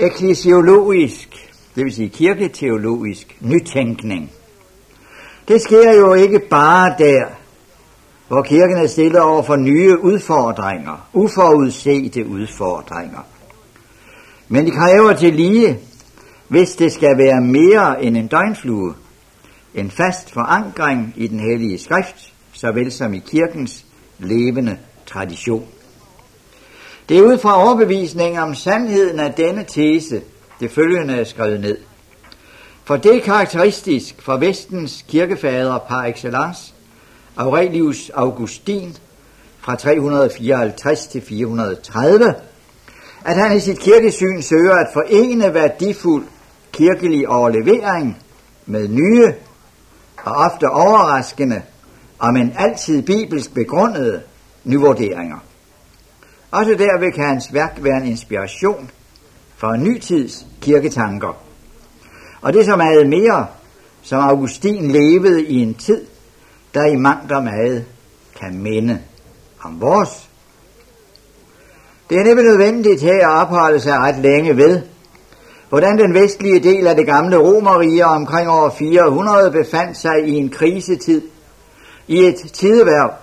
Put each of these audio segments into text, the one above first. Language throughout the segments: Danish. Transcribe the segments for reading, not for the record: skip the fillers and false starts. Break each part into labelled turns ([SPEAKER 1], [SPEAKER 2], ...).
[SPEAKER 1] ekklesiologisk, det vil sige kirketeologisk nytænkning. Det sker jo ikke bare der, hvor kirken er stillet over for nye udfordringer, uforudsete udfordringer. Men det kræver til lige, hvis det skal være mere end en døgnflue, en fast forankring i den hellige skrift, såvel som i kirkens levende tradition. Det er ud fra overbevisning om sandheden af denne tese, det følgende er skrevet ned. For det er karakteristisk for Vestens kirkefader par excellence, Aurelius Augustin, fra 354 til 430, at han i sit kirkesyn søger at forene værdifuld kirkelig overlevering med nye og ofte overraskende, og men altid bibelsk begrundede nyvurderinger. Også derved kan hans værk være en inspiration for en ny tids kirketanker. Og det så meget mere, som Augustin levede i en tid, der i mangt og meget kan minde om vores. Det er næppe nødvendigt her at opholde sig ret længe ved, hvordan den vestlige del af det gamle Romerrige omkring år 400 befandt sig i en krisetid, i et tideværv,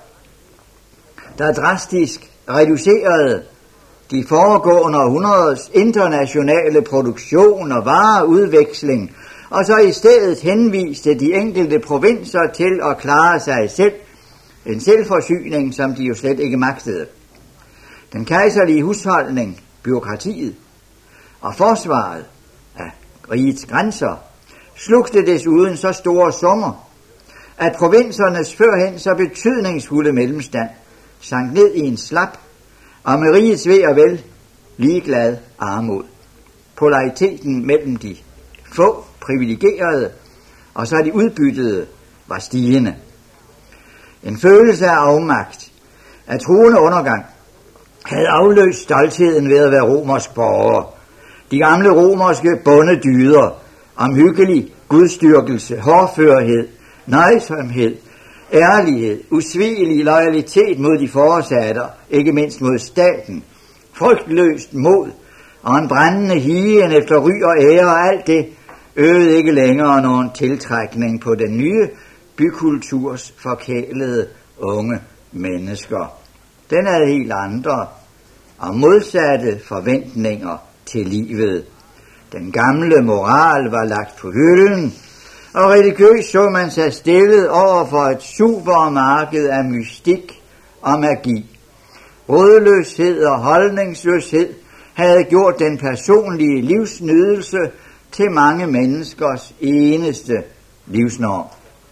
[SPEAKER 1] der drastisk reducerede de foregående århundreders internationale produktion og vareudveksling, og så i stedet henviste de enkelte provinser til at klare sig selv, en selvforsyning, som de jo slet ikke magtede. Den kejserlige husholdning, byråkratiet og forsvaret af rigets grænser slugte desuden så store summer, at provinsernes førhen så betydningsfulde mellemstand sank ned i en slap, og med rigets ve og vel ligeglad armod. Polariteten mellem de få privilegerede og så de udbyttede var stigende. En følelse af afmagt, af truende undergang, havde afløst stoltheden ved at være romersk borger. De gamle romerske bondedyder, omhyggelig gudstyrkelse, hårdførhed, nøjsomhed, ærlighed, usvigelig loyalitet mod de foresatte, ikke mindst mod staten, frygtløst mod og en brændende higen efter ry og ære og alt det, øvede ikke længere nogen tiltrækning på den nye bykulturs forkælede unge mennesker. Den havde helt andre og modsatte forventninger til livet. Den gamle moral var lagt på hylden, og religiøst så man sig stillet over for et supermarked af mystik og magi. Rådløshed og holdningsløshed havde gjort den personlige livsnydelse til mange menneskers eneste livsnorm.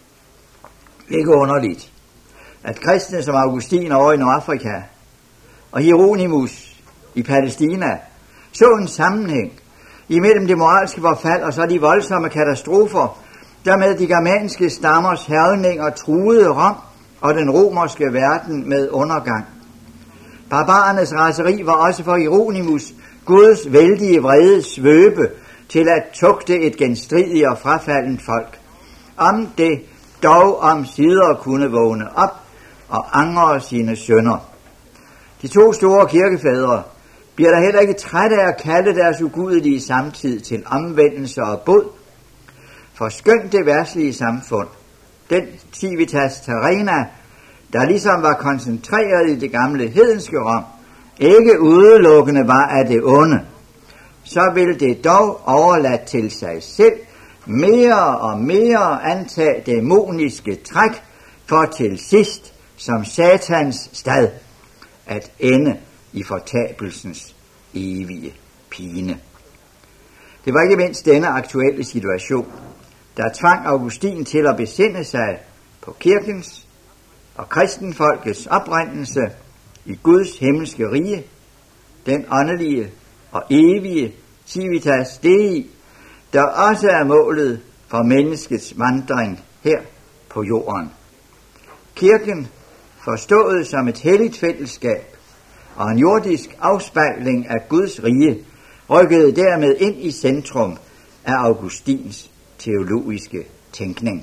[SPEAKER 1] Ikke underligt, at kristne som Augustin over i Nordafrika og Hieronymus i Palæstina så en sammenhæng imellem det moralske forfald og så de voldsomme katastrofer, der med de germanske stammers hærgninger truede Rom og den romerske verden med undergang. Barbarernes raseri var også for Hieronymus Guds vældige vrede svøbe til at tugte et genstridigt og frafaldent folk. Om det dog omsider kunne vågne op og angre sine synder. De to store kirkefædre bliver der heller ikke trætte af at kalde deres ugudelige samtid til omvendelse og bod. For skønt det verdslige samfund, den civitas terrena, der ligesom var koncentreret i det gamle hedenske Rom, ikke udelukkende var af det onde, så ville det dog overladt til sig selv mere og mere antage dæmoniske træk for til sidst som satans stad at ende i fortabelsens evige pine. Det var ikke mindst denne aktuelle situation, der tvang Augustin til at besinde sig på kirkens og kristenfolkets oprindelse i Guds himmelske rige, den åndelige og evige civitas Dei, der også er målet for menneskets vandring her på jorden. Kirken, forstået som et helligt fællesskab og en jordisk afspejling af Guds rige, rykkede dermed ind i centrum af Augustins teologiske tænkning.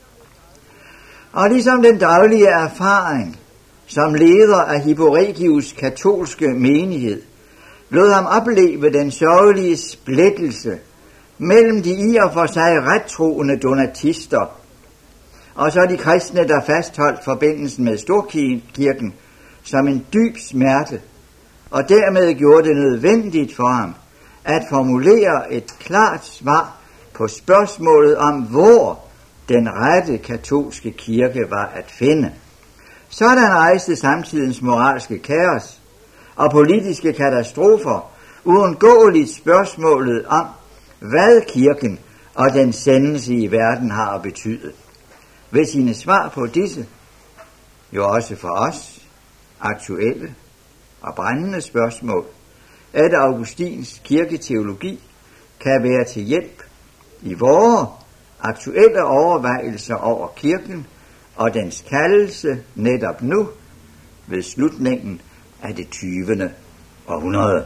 [SPEAKER 1] Og ligesom den daglige erfaring som leder af Hipporegius katolske menighed lod ham opleve den sørgelige splittelse mellem de i og for sig rettroende donatister og så de kristne, der fastholdt forbindelsen med Storkirken som en dyb smerte, og dermed gjorde det nødvendigt for ham at formulere et klart svar på spørgsmålet om, hvor den rette katolske kirke var at finde. Sådan rejste samtidens moralske kaos og politiske katastrofer uundgåeligt spørgsmålet om, hvad kirken og den sendelse i verden har betydet. Ved sine svar på disse, jo også for os, aktuelle og brændende spørgsmål, at Augustins kirketeologi kan være til hjælp i vores aktuelle overvejelser over kirken og dens kaldelse netop nu ved slutningen af det 20. århundrede.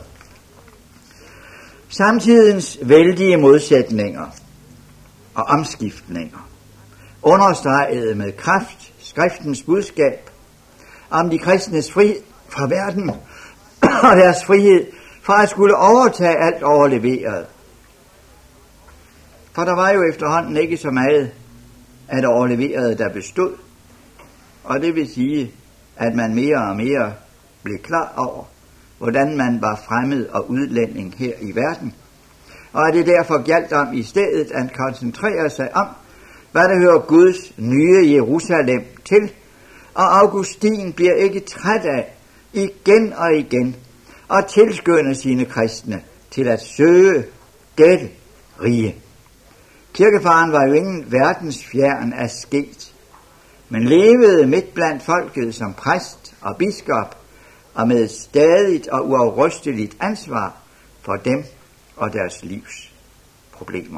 [SPEAKER 1] Samtidens vældige modsætninger og omskiftninger understregede med kraft skriftens budskab om de kristnes frihed fra verden og deres frihed fra at skulle overtage alt overleveret. For der var jo efterhånden ikke så meget af det overleverede, der bestod, og det vil sige, at man mere og mere blev klar over, hvordan man var fremmed og udlænding her i verden, og at det derfor gjaldt om i stedet at koncentrere sig om, hvad der hører Guds nye Jerusalem til, og Augustin bliver ikke træt af igen og igen at tilskynde sine kristne til at søge dette rige. Kirkefaren var jo ingen verdensfjern asket, men levede midt blandt folket som præst og biskop og med stadigt og uafrysteligt ansvar for dem og deres livs problemer.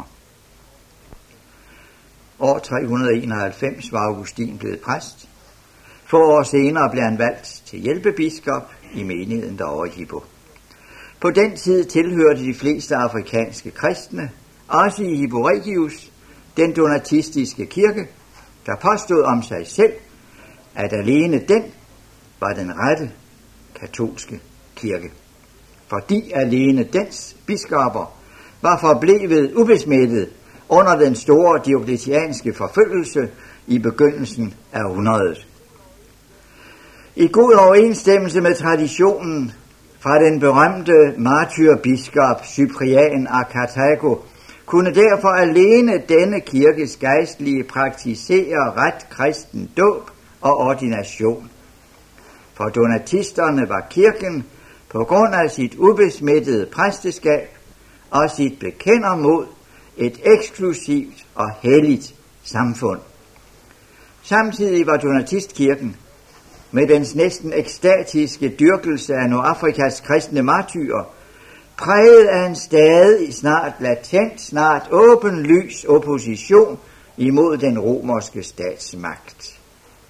[SPEAKER 1] År 391 var Augustin blevet præst. Få år senere blev han valgt til hjælpebiskop i menigheden derovre i Hippo. På den tid tilhørte de fleste afrikanske kristne, også i Hippo Regius, den donatistiske kirke, der påstod om sig selv, at alene den var den rette katolske kirke. Fordi alene dens biskopper var forblevet ubesmittet under den store diokletianske forfølgelse i begyndelsen af århundredet. I god overensstemmelse med traditionen fra den berømte martyrbiskop Cyprian af Karthago, kunne derfor alene denne kirkes gejstlige praktisere ret kristen dåb og ordination. For donatisterne var kirken på grund af sit ubesmittede præsteskab og sit bekender mod et eksklusivt og helligt samfund. Samtidig var donatistkirken med dens næsten ekstatiske dyrkelse af Nordafrikas kristne martyrer præget af en stadig snart latent, snart åbenlys opposition imod den romerske statsmagt.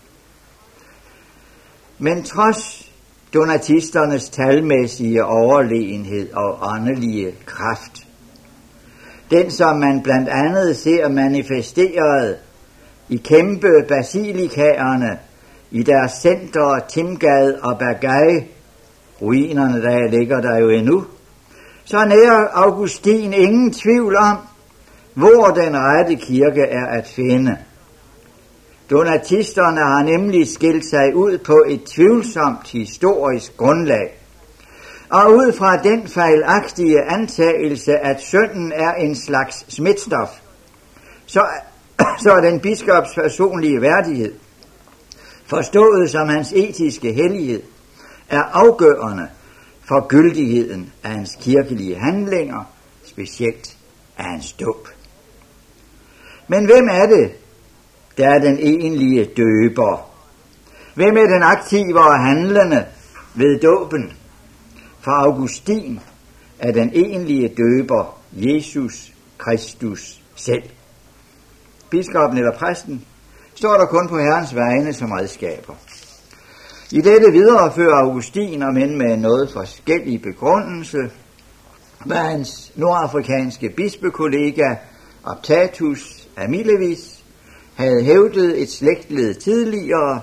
[SPEAKER 1] Men trods donatisternes talmæssige overlegenhed og åndelige kraft, den som man blandt andet ser manifesteret i kæmpe basilikaerne i deres centre Timgad og Bagay, ruinerne der ligger der jo endnu, så nærer Augustin ingen tvivl om, hvor den rette kirke er at finde. Donatisterne har nemlig skilt sig ud på et tvivlsomt historisk grundlag, og ud fra den fejlagtige antagelse, at synden er en slags smitstof, så er den biskops personlige værdighed, forstået som hans etiske hellighed, er afgørende for gyldigheden af hans kirkelige handlinger, specielt af hans dåb. Men hvem er det, der er den egentlige døber? Hvem er den aktive og handlende ved dåben? For Augustin er den egentlige døber Jesus Kristus selv. Biskoppen eller præsten står der kun på Herrens vegne som redskaber. I dette viderefører Augustin, om end med noget forskellig begrundelse, hvad hans nordafrikanske bispekollega Optatus Amilevich havde hævdet et slægtled tidligere,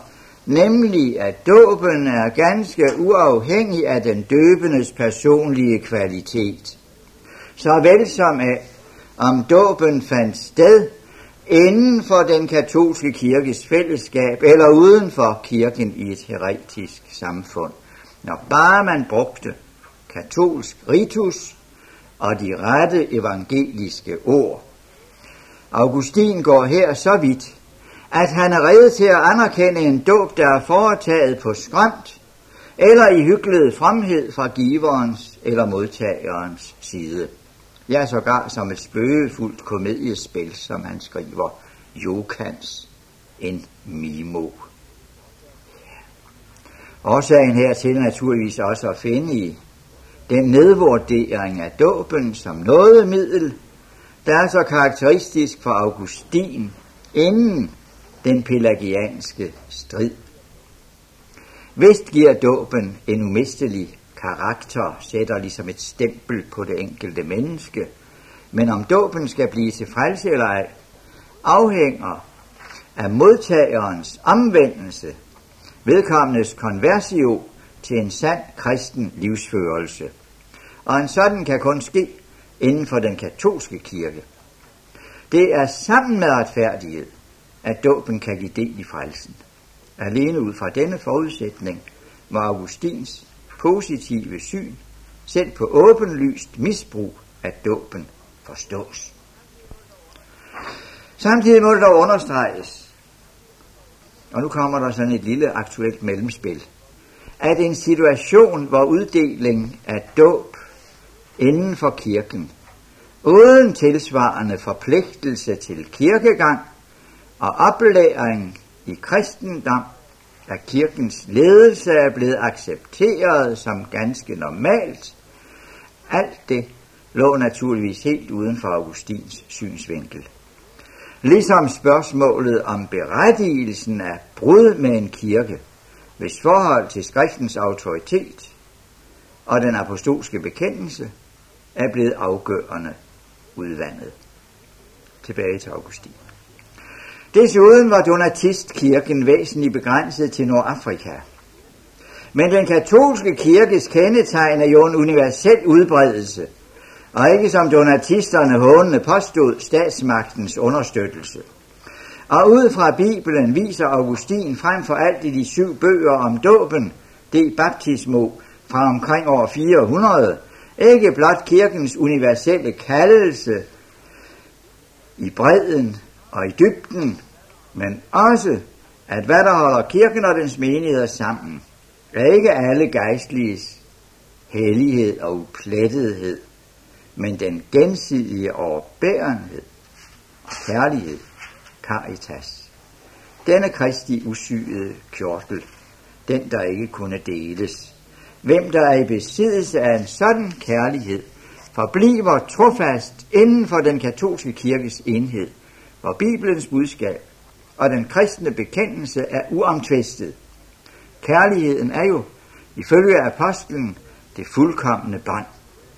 [SPEAKER 1] nemlig at dåben er ganske uafhængig af den døbendes personlige kvalitet, så vel som af, om dåben fandt sted inden for den katolske kirkes fællesskab eller uden for kirken i et heretisk samfund, når bare man brugte katolsk ritus og de rette evangeliske ord. Augustin går her så vidt, at han er rede til at anerkende en dåb, der er foretaget på skrømt eller i hyklet fromhed fra giverens eller modtagerens side. Ja, sågar som et spøgefuldt komediespil, som han skriver, Jokans en mimo. Årsagen hertil naturligvis også at finde i den nedvurdering af dåben som nådemiddel, der er så karakteristisk for Augustin inden den pelagianske strid. Vist giver dåben en umistelig karakter, sætter ligesom et stempel på det enkelte menneske, men om dåben skal blive til frelse eller ej, afhænger af modtagerens omvendelse, vedkommendes conversio til en sand kristen livsførelse. Og en sådan kan kun ske inden for den katolske kirke. Det er sammen med retfærdighed, at dåben kan give del i frelsen. Alene ud fra denne forudsætning må Augustins positive syn selv på åbenlyst misbrug af dåben forstås. Samtidig må det dog understreges, og nu kommer der sådan et lille aktuelt mellemspil, at en situation, hvor uddeling af dåb inden for kirken, uden tilsvarende forpligtelse til kirkegang og oplæring i kristendom, at kirkens ledelse er blevet accepteret som ganske normalt, alt det lå naturligvis helt uden for Augustins synsvinkel. Ligesom spørgsmålet om berettigelsen af brud med en kirke, hvis forhold til skriftens autoritet og den apostolske bekendelse er blevet afgørende udvandet. Tilbage til Augustin. Desuden var donatistkirken væsentligt begrænset til Nordafrika. Men den katolske kirkes kendetegn er jo en universel udbredelse, og ikke som donatisterne hånende påstod statsmagtens understøttelse. Og ud fra Bibelen viser Augustin frem for alt i de 7 bøger om dåben, De Baptismo fra omkring år 400, ikke blot kirkens universelle kaldelse i bredden og i dybden, men også, at hvad der holder kirken og dens menigheder sammen, er ikke alle gejstliges hellighed og uplettethed, men den gensidige overbærenhed og kærlighed, caritas. Denne Kristi usyede kjortel, den der ikke kunne deles. Hvem der er i besiddelse af en sådan kærlighed, forbliver trofast inden for den katolske kirkes enhed, hvor Bibelens budskab og den kristne bekendelse er uomtvistet. Kærligheden er jo, ifølge apostlen, det fuldkomne bånd.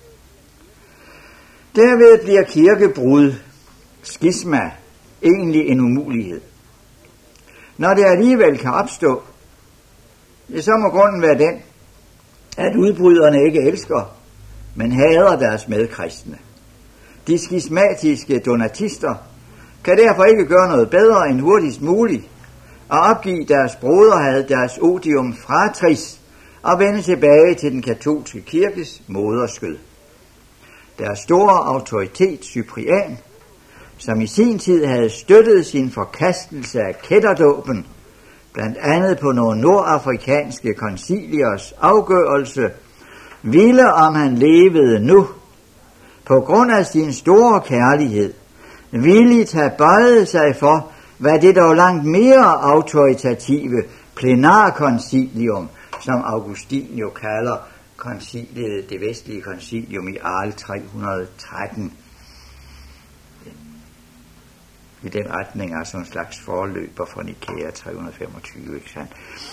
[SPEAKER 1] Derved bliver kirkebrud, skisma, egentlig en umulighed. Når det alligevel kan opstå, så må grunden være den, at udbryderne ikke elsker, men hader deres medkristne. De skismatiske donatister kan derfor ikke gøre noget bedre end hurtigst muligt at opgive deres broderhad, deres odium fratris og vende tilbage til den katolske kirkes moderskød. Deres store autoritet, Cyprian, som i sin tid havde støttet sin forkastelse af kætterdåben, blandt andet på nogle nordafrikanske konciliers afgørelse, ville, om han levede nu, på grund af sin store kærlighed, villigt have bøjet sig for, hvad det dog langt mere autoritative plenarkoncilium, som Augustin jo kalder konciliet, det vestlige koncilium i Arles 313. I den retning er sådan en slags forløber fra Nikæa 325, ikke sandt?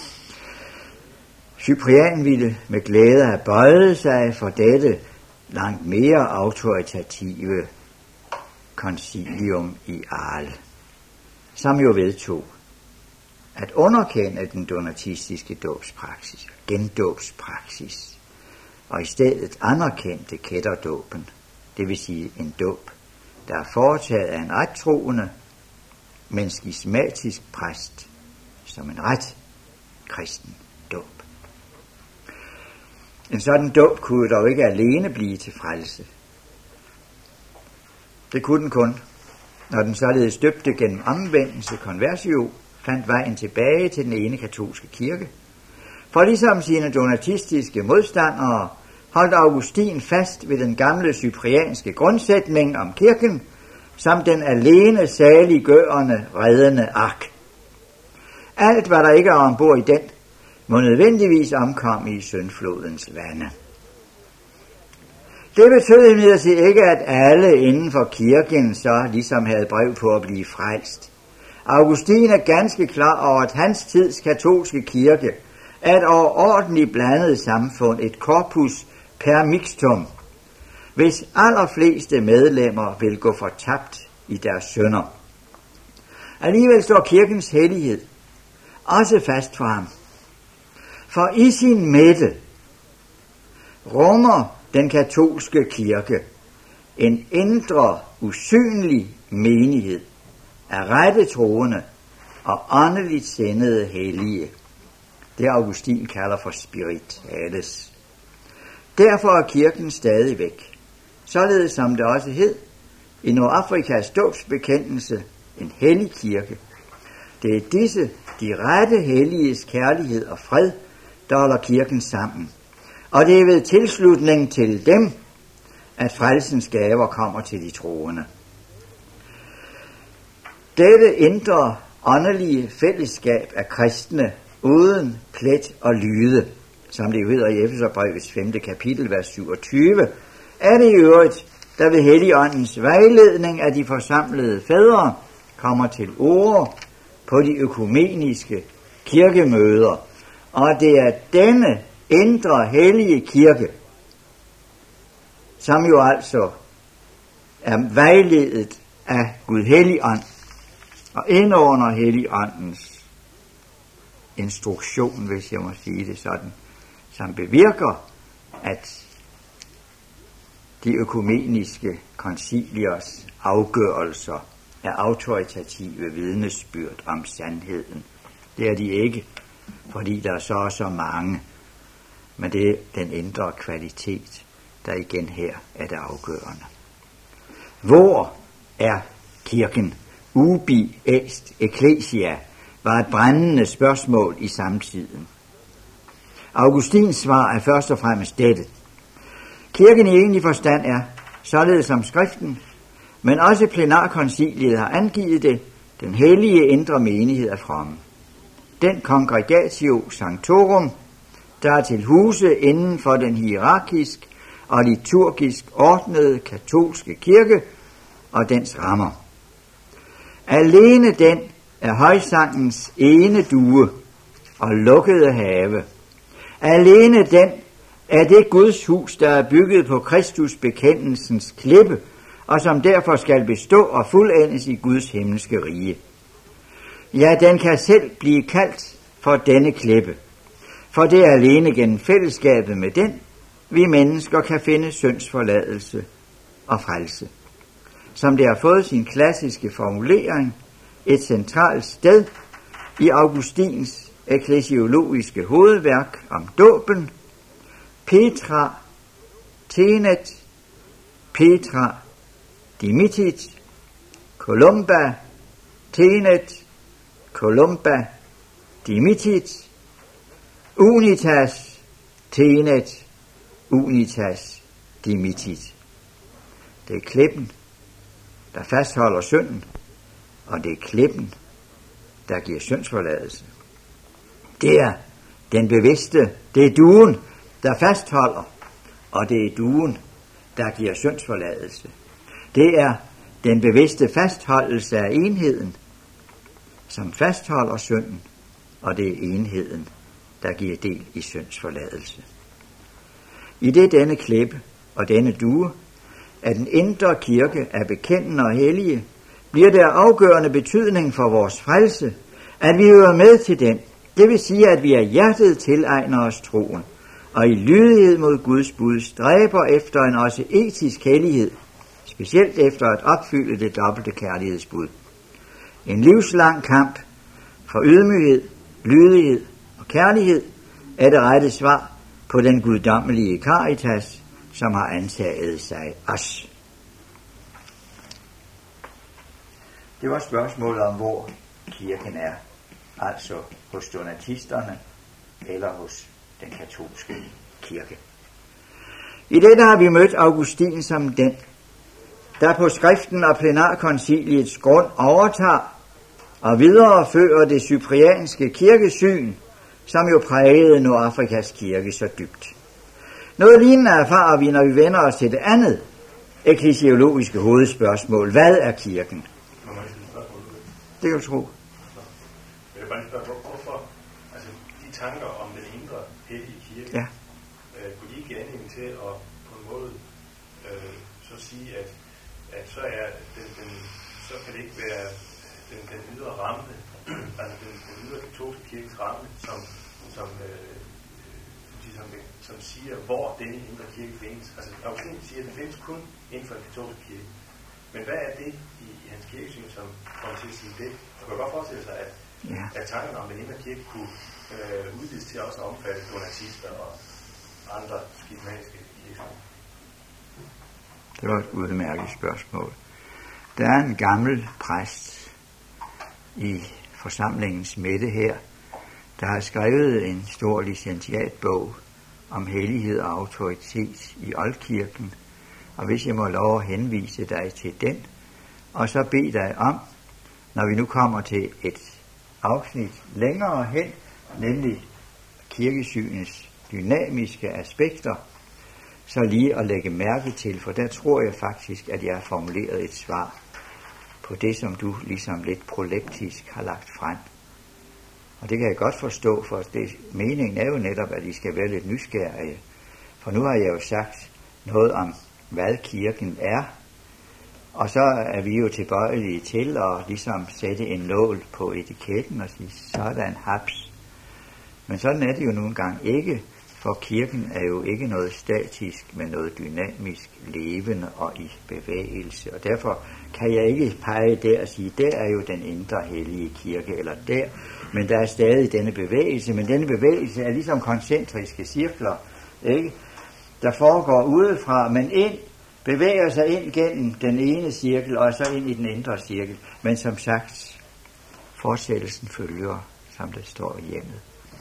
[SPEAKER 1] Cyprian ville med glæde have bøjet sig for dette langt mere autoritative koncilium i Arles, som jo vedtog, at underkende den donatistiske dåbspraksis, gendåbspraksis, og i stedet anerkendte kætterdåben, det vil sige en dåb, der er foretaget af en rettroende, men skismatisk præst, som en ret kristen dåb. En sådan dåb kunne dog ikke alene blive til frelse. Det kunne den kun, når den således døbte gennem omvendelse, conversio, fandt vejen tilbage til den ene katolske kirke. For ligesom sine donatistiske modstandere holdt Augustin fast ved den gamle cyprianske grundsætning om kirken, som den alene saliggørende, reddende ark. Alt, hvad der ikke er ombord i den, må nødvendigvis omkomme i syndflodens vande. Det betød imidlertid ikke, at alle inden for kirken så ligesom havde brev på at blive frelst. Augustin er ganske klar over, at hans tids katolske kirke er et overordentligt blandet samfund, et corpus per mixtum, hvis allerfleste medlemmer vil gå fortabt i deres synder. Alligevel står kirkens hellighed også fast for ham. For i sin midte rummer den katolske kirke en indre, usynlig menighed af rette troende og åndeligt sindede hellige. Det Augustin kalder for spirituales. Derfor er kirken stadig væk, således som det også hed i Nordafrikas dåbsbekendelse, en hellig kirke. Det er disse, de rette helliges kærlighed og fred, der holder kirken sammen. Og det er ved tilslutning til dem, at frelsens gaver kommer til de troende. Dette indre åndelige fællesskab af kristne uden plet og lyde, som det jo hedder i Efeserbrevets 5. kapitel, vers 27, er det i øvrigt, der ved Helligåndens vejledning af de forsamlede fædre kommer til ord på de økumeniske kirkemøder, og det er denne indre hellige kirke, som jo altså er vejledet af Gud Helligånd, og indunder Helligåndens instruktion, hvis jeg må sige det sådan, som bevirker, at de økumeniske konciliers afgørelser er autoritative vidnesbyrd om sandheden. Det er de ikke, fordi der er så mange, men det er den indre kvalitet, der igen her er det afgørende. Hvor er kirken? Ubi est ecclesia var et brændende spørgsmål i samtiden. Augustins svar er først og fremmest dette. Kirken i egentlig forstand er, således som skriften, men også plenarkonciliet har angivet det, den hellige indre menighed af fromme. Den congregatio sanctorum, der er til huse inden for den hierarkisk og liturgisk ordnede katolske kirke og dens rammer. Alene den er højsangens ene due og lukkede have. Alene den er det Guds hus, der er bygget på Kristus bekendelsens klippe, og som derfor skal bestå og fuldendes i Guds himmelske rige. Ja, den kan selv blive kaldt for denne klippe, for det er alene gennem fællesskabet med den, vi mennesker kan finde syndsforladelse og frelse. Som det har fået sin klassiske formulering, et centralt sted i Augustins ekklesiologiske hovedværk om dåben, Petra tenet, Petra dimitit, Columba tenet, Columba dimitit, unitas tenet, unitas dimitit. Det er klippen, der fastholder synden, og det er klippen, der giver syndsforladelse. Det er den bevidste, det er duen, der fastholder, og det er duen, der giver syndsforladelse. Det er den bevidste fastholdelse af enheden, som fastholder synden, og det er enheden, der giver del i syndsforladelse. I det denne klippe og denne due, at den indre kirke er bekendende og hellige, bliver der afgørende betydning for vores frelse, At vi hører med til den, det vil sige, at vi af hjertet tilegner os troen, og i lydighed mod Guds bud stræber efter en også etisk hellighed, specielt efter at opfylde det dobbelte kærlighedsbud. En livslang kamp for ydmyghed, lydighed og kærlighed er det rette svar på den guddommelige Caritas, som har antaget sig os. Det var spørgsmålet om, hvor kirken er, altså hos donatisterne eller hos den katolske kirke. I dette har vi mødt Augustin som den, der på skriften og plenarkonciliets grund overtager og viderefører det cyprianske kirkesyn, som jo prægede Nordafrikas kirke så dybt. Noget lignende erfarer vi, når vi vender os til det andet eklesiologiske hovedspørgsmål. Hvad er kirken? Det kan du tro.
[SPEAKER 2] Jeg vil bare lige spørge, hvorfor altså, de tanker om den indre hellige kirke,
[SPEAKER 1] ja.
[SPEAKER 2] Kunne de ikke give anledning til at på en måde så sige, at så er så kan det ikke være den ydre ramme, altså den ydre katolske kirkes ramme, som siger, hvor denne indre kirke findes. Altså, Augustin siger, at den findes kun inden for den katolske kirke. Men hvad er det i hans kirkesyn, som kommer til at sige det? Man kan godt forestille sig, at tanken om den indre kirke kunne udvides til også at omfatte donatister og andre skismatiske kirkesyn.
[SPEAKER 1] Det var et udmærket spørgsmål. Der er en gammel præst i forsamlingens midte her, der har skrevet en stor licentiatbog om hellighed og autoritet i oldkirken, og hvis jeg må lov at henvise dig til den, og så bede dig om, når vi nu kommer til et afsnit længere hen, nemlig kirkesynets dynamiske aspekter, så lige at lægge mærke til, for der tror jeg faktisk, at jeg har formuleret et svar på det, som du ligesom lidt proleptisk har lagt frem. Og det kan jeg godt forstå, for meningen er jo netop, at I skal være lidt nysgerrige. For nu har jeg jo sagt noget om, hvad kirken er, og så er vi jo tilbøjelige til at ligesom sætte en nål på etiketten og sige, sådan haps. Men sådan er det jo nogle gange ikke, for kirken er jo ikke noget statisk, men noget dynamisk, levende og i bevægelse. Og derfor kan jeg ikke pege der og sige, der er jo den indre hellige kirke, eller der, men der er stadig denne bevægelse. Men denne bevægelse er ligesom koncentriske cirkler, ikke? Der foregår udefra, men bevæger sig ind gennem den ene cirkel, og så ind i den indre cirkel. Men som sagt, fortsættelsen følger, som det står i hjemmet.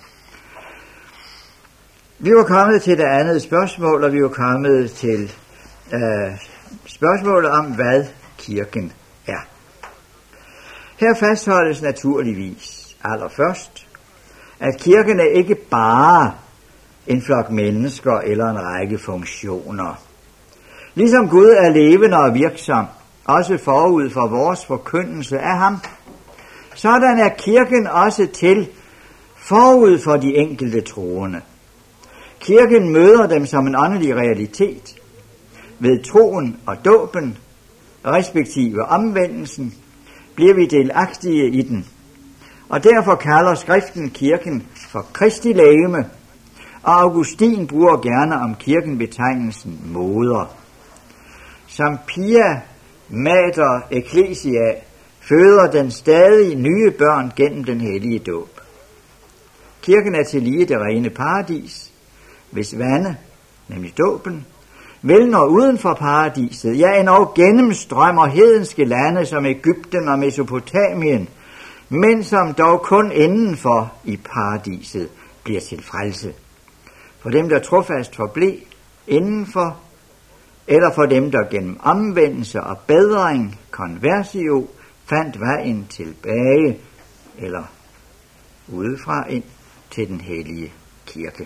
[SPEAKER 1] Vi var kommet til det andet spørgsmål, og vi var kommet til spørgsmålet om, hvad kirken er. Her fastholdes naturligvis allerførst, at kirken er ikke bare en flok mennesker eller en række funktioner. Ligesom Gud er levende og virksom, også forud for vores forkyndelse af ham, sådan er kirken også til forud for de enkelte troende. Kirken møder dem som en åndelig realitet. Ved troen og dåben, respektive omvendelsen, bliver vi delagtige i den. Og derfor kalder skriften kirken for Kristi legeme, og Augustin bruger gerne om kirken betegnelsen moder. Som Pia Mater Ecclesia føder den stadig nye børn gennem den hellige dåb. Kirken er tillige det rene paradis, hvis vande, nemlig dåben, vel når uden for paradiset, ja endog gennemstrømmer hedenske lande som Egypten og Mesopotamien, men som dog kun indenfor i paradiset bliver til frelse. For dem, der trofast forblev indenfor, eller for dem, der gennem omvendelse og bedring, conversio, fandt vejen tilbage, eller udefra ind til den hellige kirke.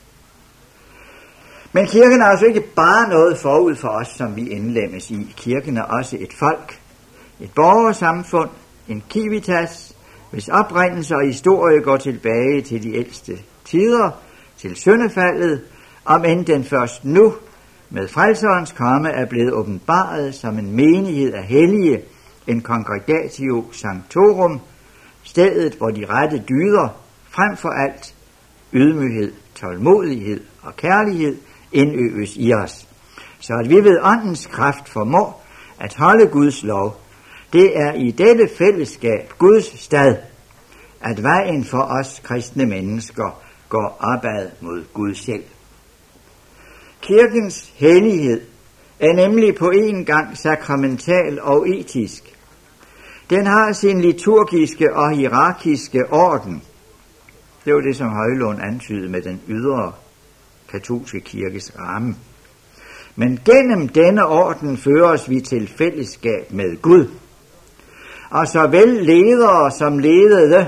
[SPEAKER 1] Men kirken er altså ikke bare noget forud for os, som vi indlemmes i. Kirken er også et folk, et borgersamfund, en civitas, hvis oprindelse og historie går tilbage til de ældste tider, til syndefaldet, om end den først nu med frelserens komme er blevet åbenbaret som en menighed af hellige, en congregatio sanctorum, stedet, hvor de rette dyder, frem for alt ydmyghed, tålmodighed og kærlighed, indøves i os, så at vi ved åndens kraft formår at holde Guds lov. Det er i dette fællesskab, Guds stad, at vejen for os kristne mennesker går opad mod Gud selv. Kirkens hellighed er nemlig på en gang sakramental og etisk. Den har sin liturgiske og hierarkiske orden. Det var det, som Højlund antydede med den ydre katolske kirkes ramme. Men gennem denne orden føres vi til fællesskab med Gud. Og såvel ledere som ledede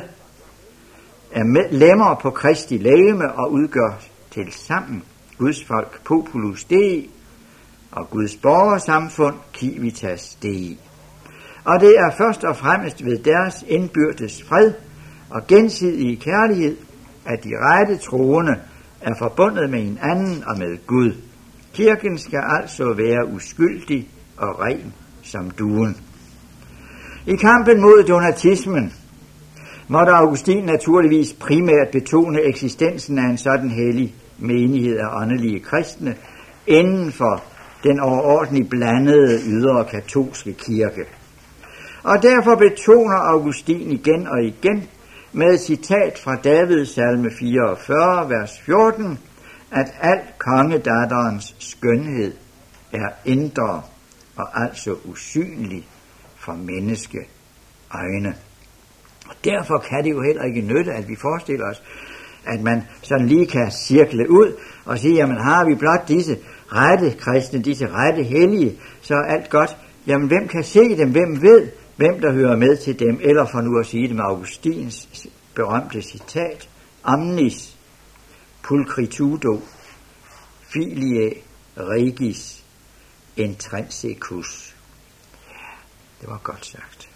[SPEAKER 1] er lemmer på Kristi legeme og udgør til sammen Guds folk populus Dei og Guds borgersamfund civitas Dei. Og det er først og fremmest ved deres indbyrdes fred og gensidige kærlighed, at de rette troende er forbundet med hinanden og med Gud. Kirken skal altså være uskyldig og ren som duen. I kampen mod donatismen måtte Augustin naturligvis primært betone eksistensen af en sådan hellig menighed af åndelige kristne inden for den overordentligt blandede ydre katolske kirke. Og derfor betoner Augustin igen og igen med et citat fra Davids salme 44, vers 14, at al kongedatterens skønhed er indre og altså usynlig for menneskeøjne. Og derfor kan det jo heller ikke nytte, at vi forestiller os, at man sådan lige kan cirkle ud og sige, jamen har vi blot disse rette kristne, disse rette hellige, så er alt godt. Jamen hvem kan se dem? Hvem ved, hvem der hører med til dem? Eller for nu at sige det med Augustins berømte citat, omnis pulchritudo filiae regis intrinsecus. Ja, det var godt sagt.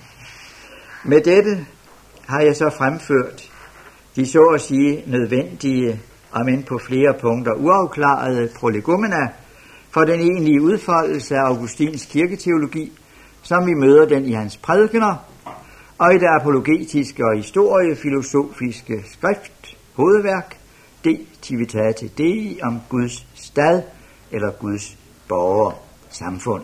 [SPEAKER 1] Med dette har jeg så fremført de så at sige nødvendige, om end på flere punkter uafklarede prolegomena for den egentlige udfoldelse af Augustins kirketeologi, som vi møder den i hans prædikener og i det apologetiske og historiefilosofiske skrift, hovedværk, De Civitate Dei, om Guds stad eller Guds borgersamfund.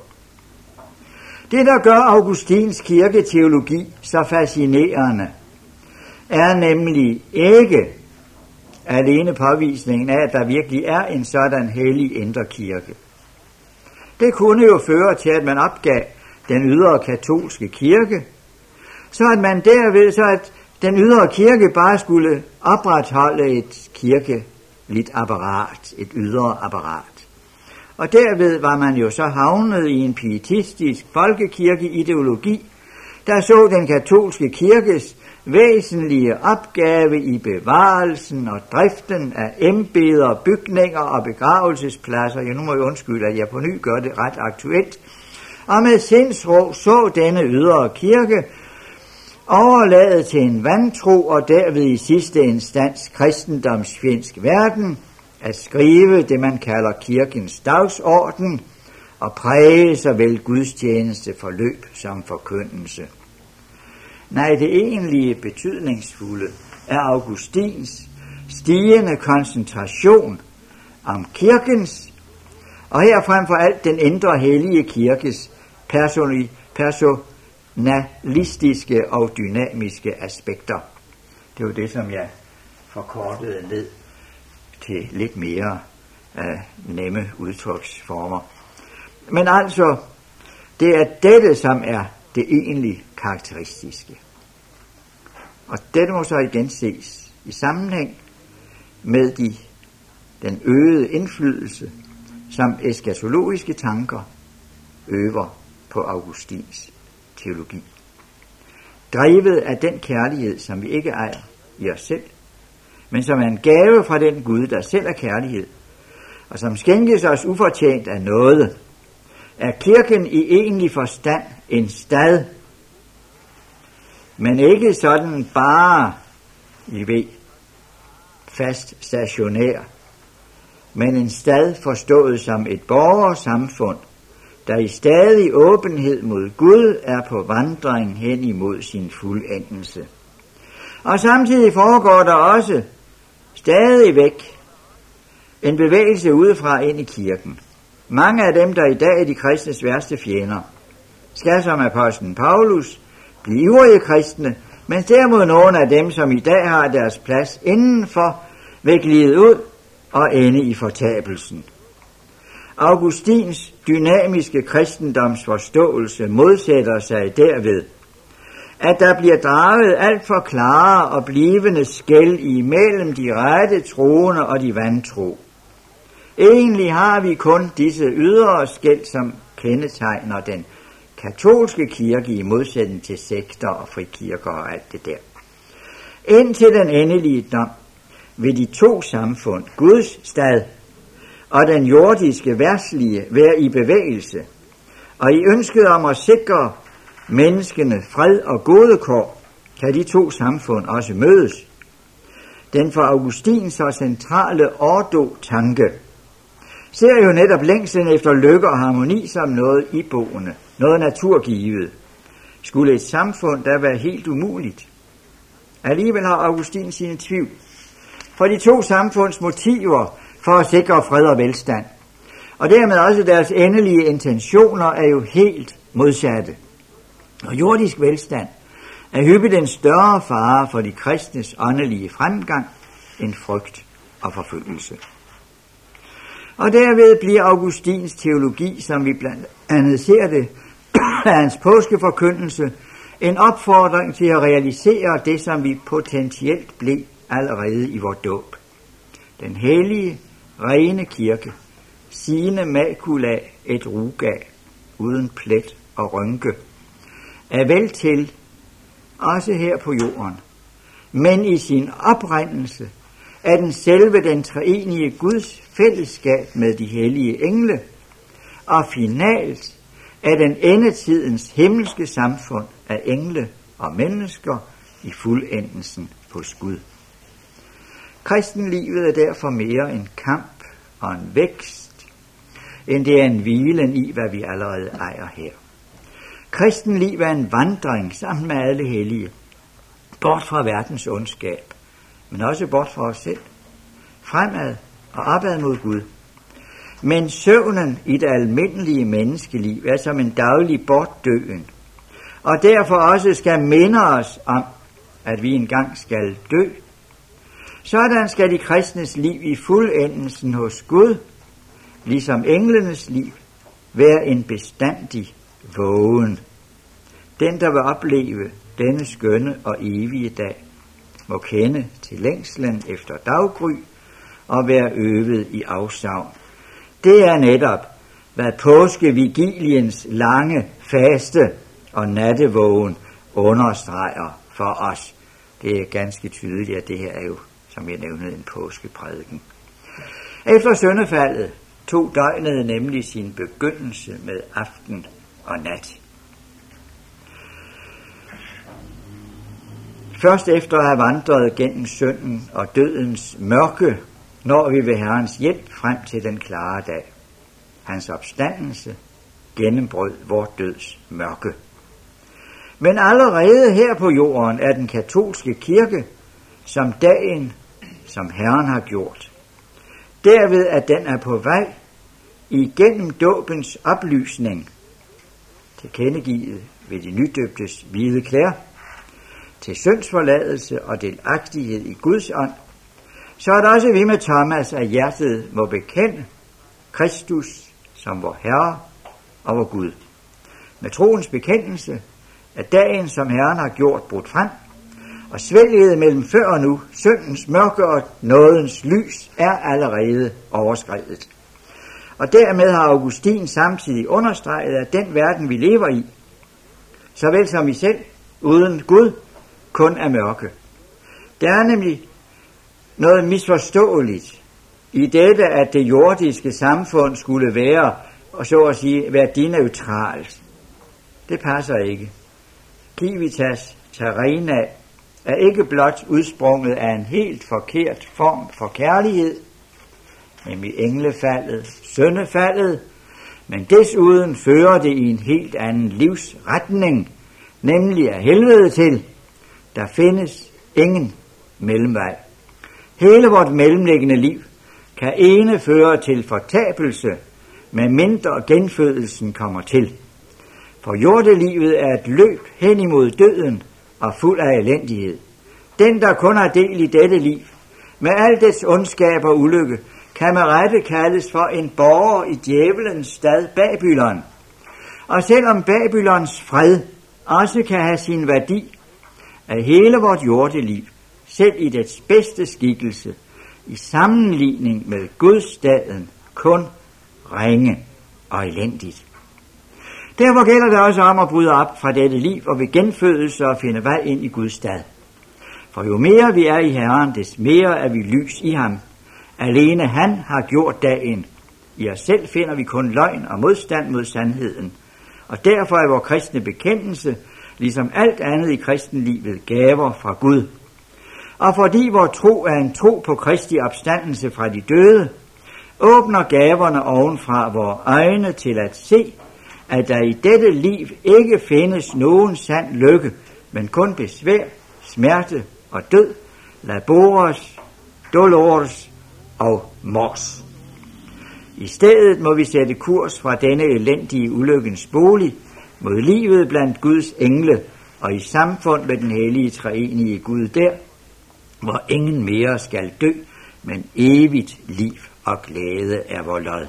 [SPEAKER 1] Det, der gør Augustins kirketeologi så fascinerende, er nemlig ikke alene påvisningen af, at der virkelig er en sådan hellig indre kirke. Det kunne jo føre til, at man opgav den ydre katolske kirke, så at man derved, så at den ydre kirke bare skulle opretholde et kirkeligt apparat, et ydre apparat. Og derved var man jo så havnet i en pietistisk folkekirkeideologi, der så den katolske kirkes væsentlige opgave i bevarelsen og driften af embeder, bygninger og begravelsespladser. Nu må jeg undskylde, at jeg på ny gør det ret aktuelt. Og med sindsro så denne ydre kirke overladet til en vantro og derved i sidste instans kristendomsfjendsk verden at skrive det, man kalder kirkens dagsorden og præge såvel gudstjeneste forløb som forkyndelse. Nej, det egentlige betydningsfulde er Augustins stigende koncentration om kirkens, og her frem for alt den indre hellige kirkes personalistiske og dynamiske aspekter. Det var det, som jeg forkortede ned til lidt mere nemme udtryksformer. Men altså, det er dette, som er det egentlig karakteristiske. Og dette må så igen ses i sammenhæng med den øgede indflydelse, som eskatologiske tanker øver på Augustins teologi. Drevet af den kærlighed, som vi ikke ejer i os selv, men som er en gave fra den Gud, der selv er kærlighed, og som skænkes os ufortjent af noget, er kirken i egentlig forstand en stad, men ikke sådan bare, I ved, fast stationær, men en stad forstået som et borgersamfund, der i stadig åbenhed mod Gud er på vandring hen imod sin fuldendelse. Og samtidig foregår der også stadigvæk en bevægelse udefra ind i kirken. Mange af dem, der i dag er de kristnes værste fjender, skal som apostlen Paulus blive ivrige kristne, mens derimod nogle af dem, som i dag har deres plads indenfor, vil glide ud og ende i fortabelsen. Augustins dynamiske kristendomsforståelse modsætter sig derved, at der bliver draget alt for klare og blivende skel imellem de rette troende og de vantro. Egentlig har vi kun disse ydre skel, som kendetegner den katolske kirke i modsætning til sekter og frikirker og alt det der. Indtil den endelige dom vil de to samfund, Guds stad og den jordiske verdslige, være i bevægelse, og i ønsket om at sikre menneskene fred og gode kår, kan de to samfund også mødes. Den for Augustin så centrale ordo-tanke ser jo netop længslen efter lykke og harmoni som noget iboende, noget naturgivet. Skulle et samfund da være helt umuligt? Alligevel har Augustin sine tvivl, for de to samfunds motiver for at sikre fred og velstand, og dermed også deres endelige intentioner, er jo helt modsatte. Og jordisk velstand er hyppigt en større fare for de kristnes åndelige fremgang end frygt og forfølgelse. Og derved bliver Augustins teologi, som vi blandt andet ser det af hans påskeforkyndelse, en opfordring til at realisere det, som vi potentielt blev allerede i vor dåb. Den hellige, rene kirke, sine macula et ruga, uden plet og rynke, er vel til, også her på jorden, men i sin oprindelse er den selve den treenige Guds fællesskab med de hellige engle, og finalt er den endetidens himmelske samfund af engle og mennesker i fuldendelsen hos Gud. Kristenlivet er derfor mere en kamp og en vækst, end det er en hvilen i, hvad vi allerede ejer her. Kristenliv er en vandring sammen med alle hellige, bort fra verdens ondskab, men også bort fra os selv, fremad og opad mod Gud. Men søvnen i det almindelige menneskeliv er som en daglig bortdøen, og derfor også skal minde os om, at vi engang skal dø. Sådan skal de kristnes liv i fuldendelsen hos Gud, ligesom englenes liv, være en bestandig vågen. Den, der vil opleve denne skønne og evige dag, må kende til længslen efter daggry og være øvet i afsavn. Det er netop, hvad påskevigiliens lange faste og nattevågen understreger for os. Det er ganske tydeligt, at det her er jo, som jeg nævnte, en påskeprædiken. Efter syndefaldet tog døgnet nemlig sin begyndelse med aften og nat. Først efter at have vandret gennem synden og dødens mørke, når vi ved Herrens hjælp frem til den klare dag. Hans opstandelse gennembrød vor døds mørke. Men allerede her på jorden er den katolske kirke som dagen, som Herren har gjort. Derved at den er på vej igennem dåbens oplysning, tilkendegivet ved de nydøbtes hvide klæder, til syndsforladelse og delagtighed i Guds ånd, så er det også vi med Thomas af hjertet må bekende Kristus som vor Herre og vor Gud. Med troens bekendelse er dagen, som Herren har gjort, brudt frem, og svælget mellem før og nu, syndens mørke og nådens lys, er allerede overskredet. Og dermed har Augustin samtidig understreget, at den verden, vi lever i, såvel som vi selv, uden Gud, kun er mørke. Der er nemlig noget misforståeligt i dette, at det jordiske samfund skulle være, og så at sige, værdineutralt. Det passer ikke. Civitas terrena er ikke blot udsprunget af en helt forkert form for kærlighed, nemlig englefaldet, syndefaldet, men desuden fører det i en helt anden livsretning, nemlig af helvede til. Der findes ingen mellemvej. Hele vort mellemliggende liv kan ene føre til fortabelse, med mindre genfødelsen kommer til. For jordelivet er et løb hen imod døden og fuld af elendighed. Den, der kun har del i dette liv, med al dets ondskab og ulykke, kan med rette kaldes for en borger i djævelens stad Babylon. Og selvom Babylons fred også kan have sin værdi, er hele vort jordeliv, selv i dets bedste skikkelse, i sammenligning med Guds staden, kun ringe og elendigt. Derfor gælder det også om at bryde op fra dette liv og ved genfødelse og finde vej ind i Guds stad. For jo mere vi er i Herren, des mere er vi lys i ham. Alene han har gjort dagen. I os selv finder vi kun løgn og modstand mod sandheden. Og derfor er vor kristne bekendelse, ligesom alt andet i kristenlivet, gaver fra Gud. Og fordi vor tro er en tro på Kristi opstandelse fra de døde, åbner gaverne ovenfra vore øjne til at se, at der i dette liv ikke findes nogen sand lykke, men kun besvær, smerte og død, labores, dolores og mors. I stedet må vi sætte kurs fra denne elendige ulykkens bolig mod livet blandt Guds engle og i samfund med den hellige treenige Gud der, hvor ingen mere skal dø, men evigt liv og glæde er vor lod.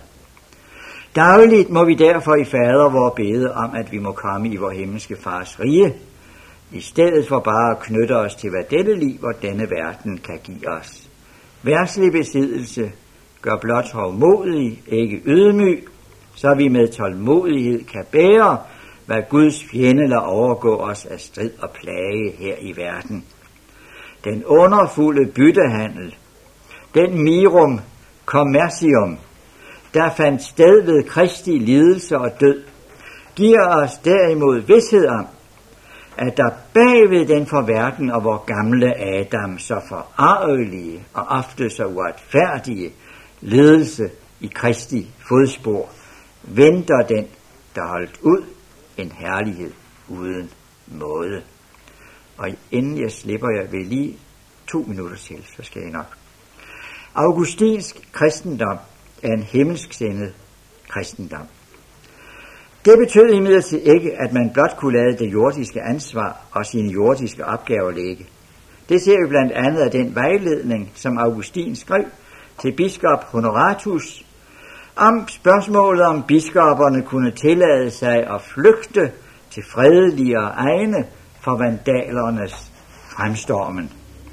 [SPEAKER 1] Dagligt må vi derfor i fader vor bede om, at vi må komme i vor himmelske fars rige, i stedet for bare at knytte os til, hvad dette liv og denne verden kan give os. Verdslig besiddelse gør blot hovmodig, ikke ydmyg, så vi med tålmodighed kan bære, hvad Guds fjende lader overgå os af strid og plage her i verden. Den underfulde byttehandel, den mirum commercium, der fandt sted ved Kristi lidelse og død, giver os derimod vished om, at der bagved den for verden og vor gamle Adam så forargelige og ofte så uretfærdige ledelse i Kristi fodspor, venter den, der holdt ud, en herlighed uden måde. Og inden jeg slipper, jeg vil lige 2 minutter til, så skal jeg nok. Augustinsk kristendom er en himmelsksindet kristendom. Det betød imidlertid ikke, at man blot kunne lade det jordiske ansvar og sine jordiske opgaver ligge. Det ser vi blandt andet af den vejledning, som Augustin skrev til biskop Honoratus, om spørgsmålet om biskopperne kunne tillade sig at flygte til fredeligere egne for vandalernes fremstormen.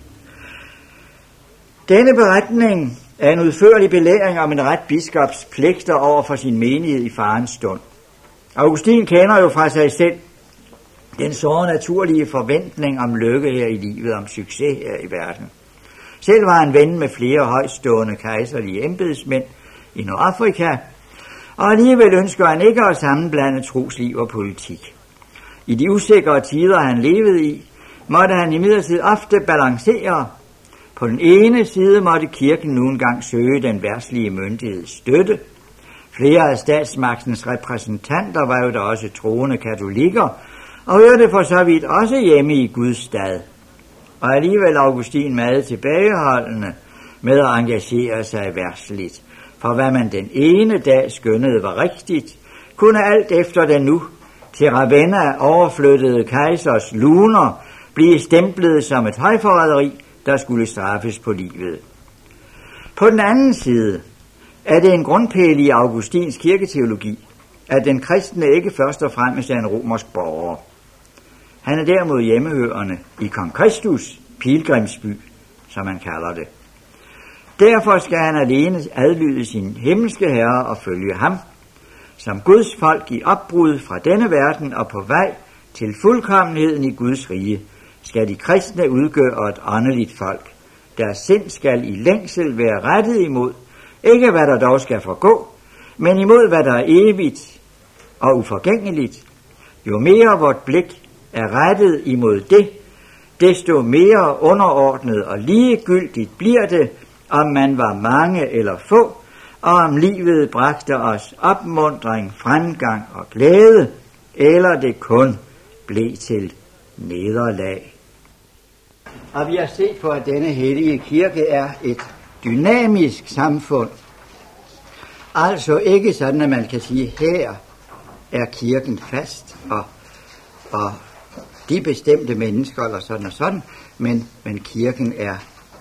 [SPEAKER 1] Denne beretning er en udførlig belæring om en ret biskops pligter over for sin menighed i farens stund. Augustin kender jo fra sig selv den så naturlige forventning om lykke her i livet, om succes her i verden. Selv var han ven med flere højtstående kejserlige embedsmænd i Nordafrika, og alligevel ønsker han ikke at sammenblande trosliv og politik. I de usikre tider, han levede i, måtte han imidlertid ofte balancere. På den ene side måtte kirken nu engang søge den verdslige myndigheds støtte. Flere af statsmagtens repræsentanter var jo da også troende katolikker, og hørte for så vidt også hjemme i Guds stad. Og alligevel Augustin meget tilbageholdende med at engagere sig verdsligt. For hvad man den ene dag skønnede var rigtigt, kunne alt efter den nu til Ravenna overflyttede kejsers luner blive stemplet som et højforræderi, der skulle straffes på livet. På den anden side er det en grundpæl i Augustins kirketeologi, at den kristne ikke først og fremmest er en romersk borger. Han er derimod hjemmehørende i Kong Kristus pilgrimsby, som man kalder det. Derfor skal han alene adlyde sin himmelske herre og følge ham. Som Guds folk i opbrud fra denne verden og på vej til fuldkommenheden i Guds rige, skal de kristne udgøre et åndeligt folk. Deres sind skal i længsel være rettet imod, ikke hvad der dog skal forgå, men imod hvad der er evigt og uforgængeligt. Jo mere vort blik er rettet imod det, desto mere underordnet og ligegyldigt bliver det, om man var mange eller få, og om livet bragte os opmuntring, fremgang og glæde, eller det kun blev til nederlag. Og vi har set på, at denne hellige kirke er et dynamisk samfund. Altså ikke sådan, at man kan sige, her er kirken fast, og de bestemte mennesker, eller sådan og sådan, men kirken er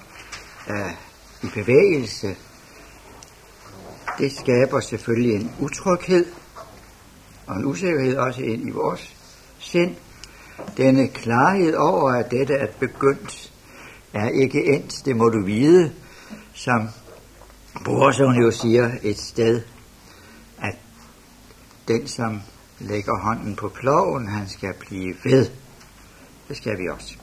[SPEAKER 1] i bevægelse. Det skaber selvfølgelig en utryghed, og en usikkerhed også ind i vores sind. Denne klarhed over, at dette er begyndt, er ikke endt, det må du vide, som Brorsson jo siger et sted, at den, som lægger hånden på ploven, han skal blive ved. Det skal vi også.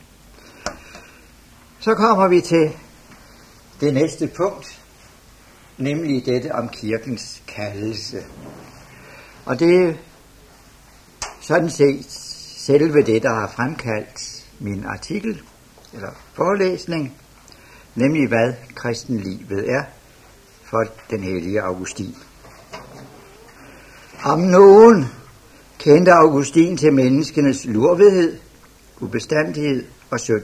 [SPEAKER 1] Så kommer vi til det næste punkt, nemlig dette om kirkens kaldelse. Og det er sådan set selve det, der har fremkaldt min artikel, eller forelæsning, nemlig hvad kristenlivet er for den hellige Augustin. Om nogen kendte Augustin til menneskenes lurvighed, ubestandighed og synd.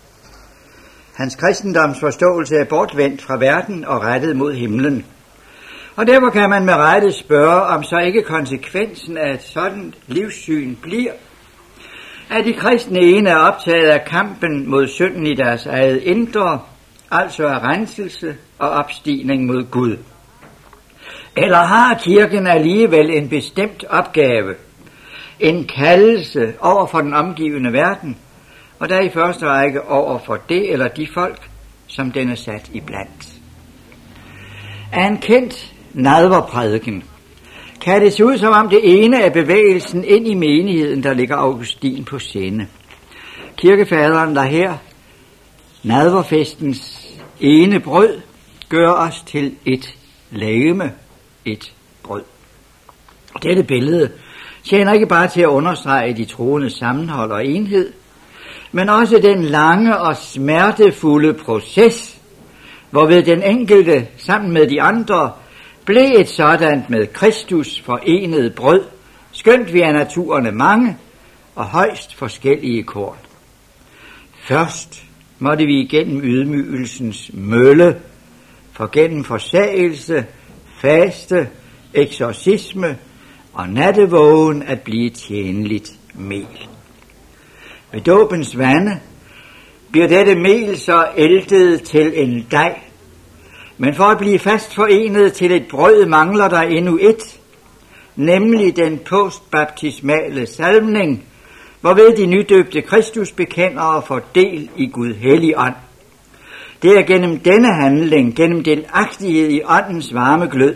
[SPEAKER 1] Hans kristendomsforståelse er bortvendt fra verden og rettet mod himlen. Og derfor kan man med rette spørge, om så ikke konsekvensen af et sådan livssyn bliver, at de kristne ene er optaget af kampen mod synden i deres eget indre, altså af renselse og opstigning mod Gud. Eller har kirken alligevel en bestemt opgave, en kaldelse over for den omgivende verden, og der i første række over for det eller de folk, som den er sat iblandt. Af en kendt nadverprædiken kan det se ud som om det ene er bevægelsen ind i menigheden, der ligger Augustin på sinde. Kirkefaderen lader her nadverfestens ene brød gør os til et legeme, et brød. Dette billede tjener ikke bare til at understrege de troendes sammenhold og enhed, men også den lange og smertefulde proces, hvorved den enkelte sammen med de andre blev et sådant med Kristus forenet brød, skønt vi er naturerne mange og højst forskellige korn. Først måtte vi igennem ydmygelsens mølle, for gennem forsagelse, faste, eksorcisme og nattevågen at blive tjenligt mel. Ved dåbens vande bliver dette mel så æltet til en dej, men for at blive fast forenet til et brød mangler der endnu et, nemlig den postbaptismale salmning, hvorved de nydøbte kristusbekendere får del i Gud hellig ånd. Det er gennem denne handling, gennem delagtighed i åndens varme glød,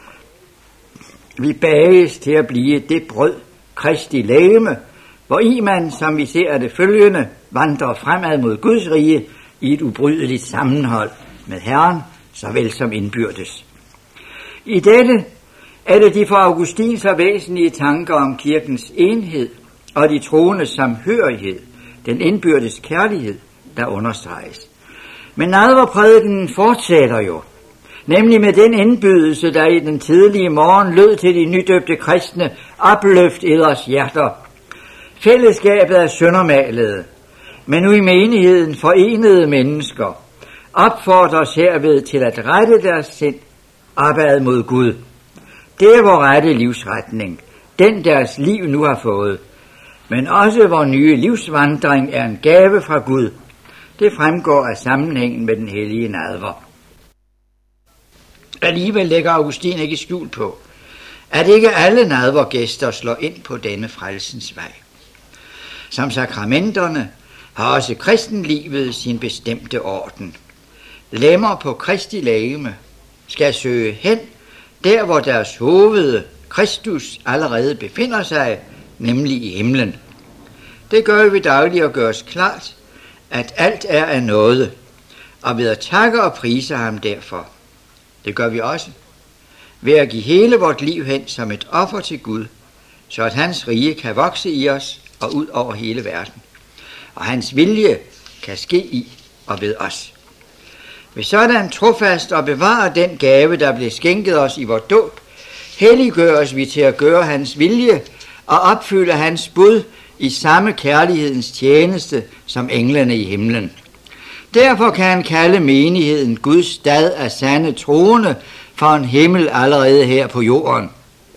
[SPEAKER 1] vi bages til at blive det brød, Kristi legeme, hvor i man, som vi ser det følgende, vandrer fremad mod Guds rige i et ubrydeligt sammenhold med Herren, såvel som indbyrdes. I dette er det de for Augustin så væsentlige tanker om kirkens enhed og de troendes samhørighed, den indbyrdes kærlighed, der understreges. Men nadverprædikenen fortsætter jo, nemlig med den indbydelse, der i den tidlige morgen lød til de nydøbte kristne: opløft eders hjerter. Fællesskabet er søndermalede, men nu i menigheden forenede mennesker opfordres herved til at rette deres sind opad mod Gud. Det er vor rette livsretning, den deres liv nu har fået, men også vor nye livsvandring er en gave fra Gud. Det fremgår af sammenhængen med den hellige nadver. Alligevel lægger Augustin ikke skjul på, at ikke alle nadvergæster slår ind på denne frelsens vej. Som sakramenterne har også kristenlivet sin bestemte orden. Lemmer på Kristi legeme skal søge hen, der hvor deres hoved, Kristus, allerede befinder sig, nemlig i himlen. Det gør vi dagligt og gør os klart, at alt er af nåde, og ved at takke og prise ham derfor. Det gør vi også ved at give hele vort liv hen som et offer til Gud, så at hans rige kan vokse i os og ud over hele verden, og hans vilje kan ske i og ved os. Ved sådan trofast og bevare den gave, der blev skænket os i vort dåb, helliggøres vi til at gøre hans vilje og opfylde hans bud i samme kærlighedens tjeneste som englene i himlen. Derfor kan han kalde menigheden Guds stad af sande troende for en himmel allerede her på jorden.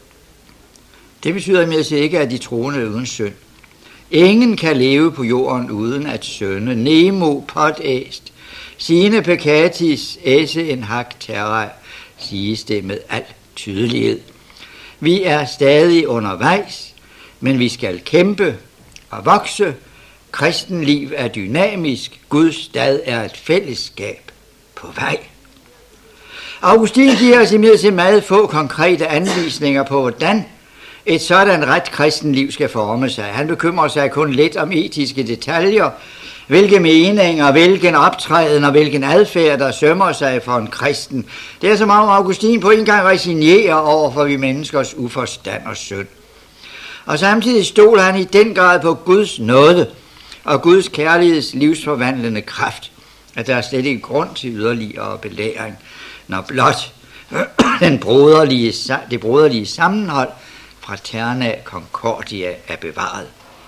[SPEAKER 1] Det betyder imidlertid ikke, at de troende er uden synd. Ingen kan leve på jorden uden at synde. Nemo pot est. Sine peccatis esse in hac terrae, siges det med al tydelighed. Vi er stadig undervejs, men vi skal kæmpe og vokse. Kristenliv er dynamisk. Guds stad er et fællesskab på vej. Augustin giver os imidlertid meget få konkrete anvisninger på, hvordan et sådan ret kristenliv skal forme sig. Han bekymrer sig kun lidt om etiske detaljer, hvilke meninger, hvilken optræden og hvilken adfærd, der sømmer sig for en kristen. Det er som om Augustin på en gang resignerer over for vi menneskers uforstand og synd. Og samtidig stoler han i den grad på Guds nåde og Guds kærligheds livsforvandlende kraft, at der er slet ikke grund til yderligere belæring, når blot det broderlige sammenhold fraterna concordia er bevaret.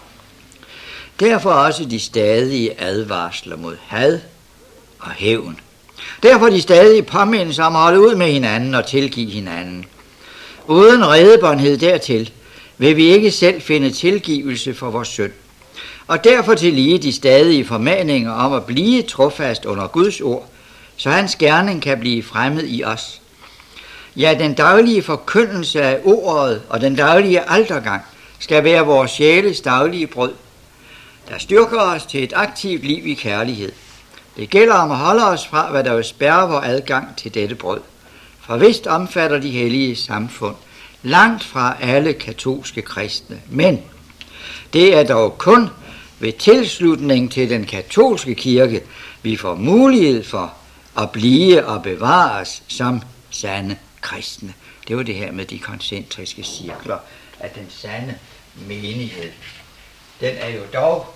[SPEAKER 1] Derfor også de stadige advarsler mod had og hævn. Derfor de stadige påmindelser om at holde ud med hinanden og tilgive hinanden. Uden redebåndhed dertil vil vi ikke selv finde tilgivelse for vores synd. Og derfor til lige de stadige formaninger om at blive trofast under Guds ord, så hans gerning kan blive fremmed i os. Ja, den daglige forkyndelse af ordet og den daglige altergang skal være vores sjæles daglige brød, der styrker os til et aktivt liv i kærlighed. Det gælder om at holde os fra, hvad der vil spærre vor adgang til dette brød. For vist omfatter de hellige samfund langt fra alle katolske kristne. Men det er dog kun ved tilslutning til den katolske kirke, vi får mulighed for at blive og bevares som sande kristne. Det var det her med de koncentriske cirkler af den sande menighed. Den er jo dog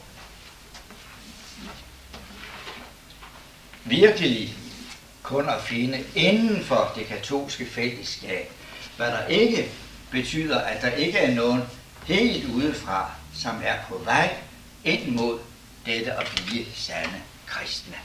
[SPEAKER 1] virkelig kun at finde inden for det katolske fællesskab, hvad der ikke betyder, at der ikke er nogen helt udefra, som er på vej ind mod dette at blive sande kristne.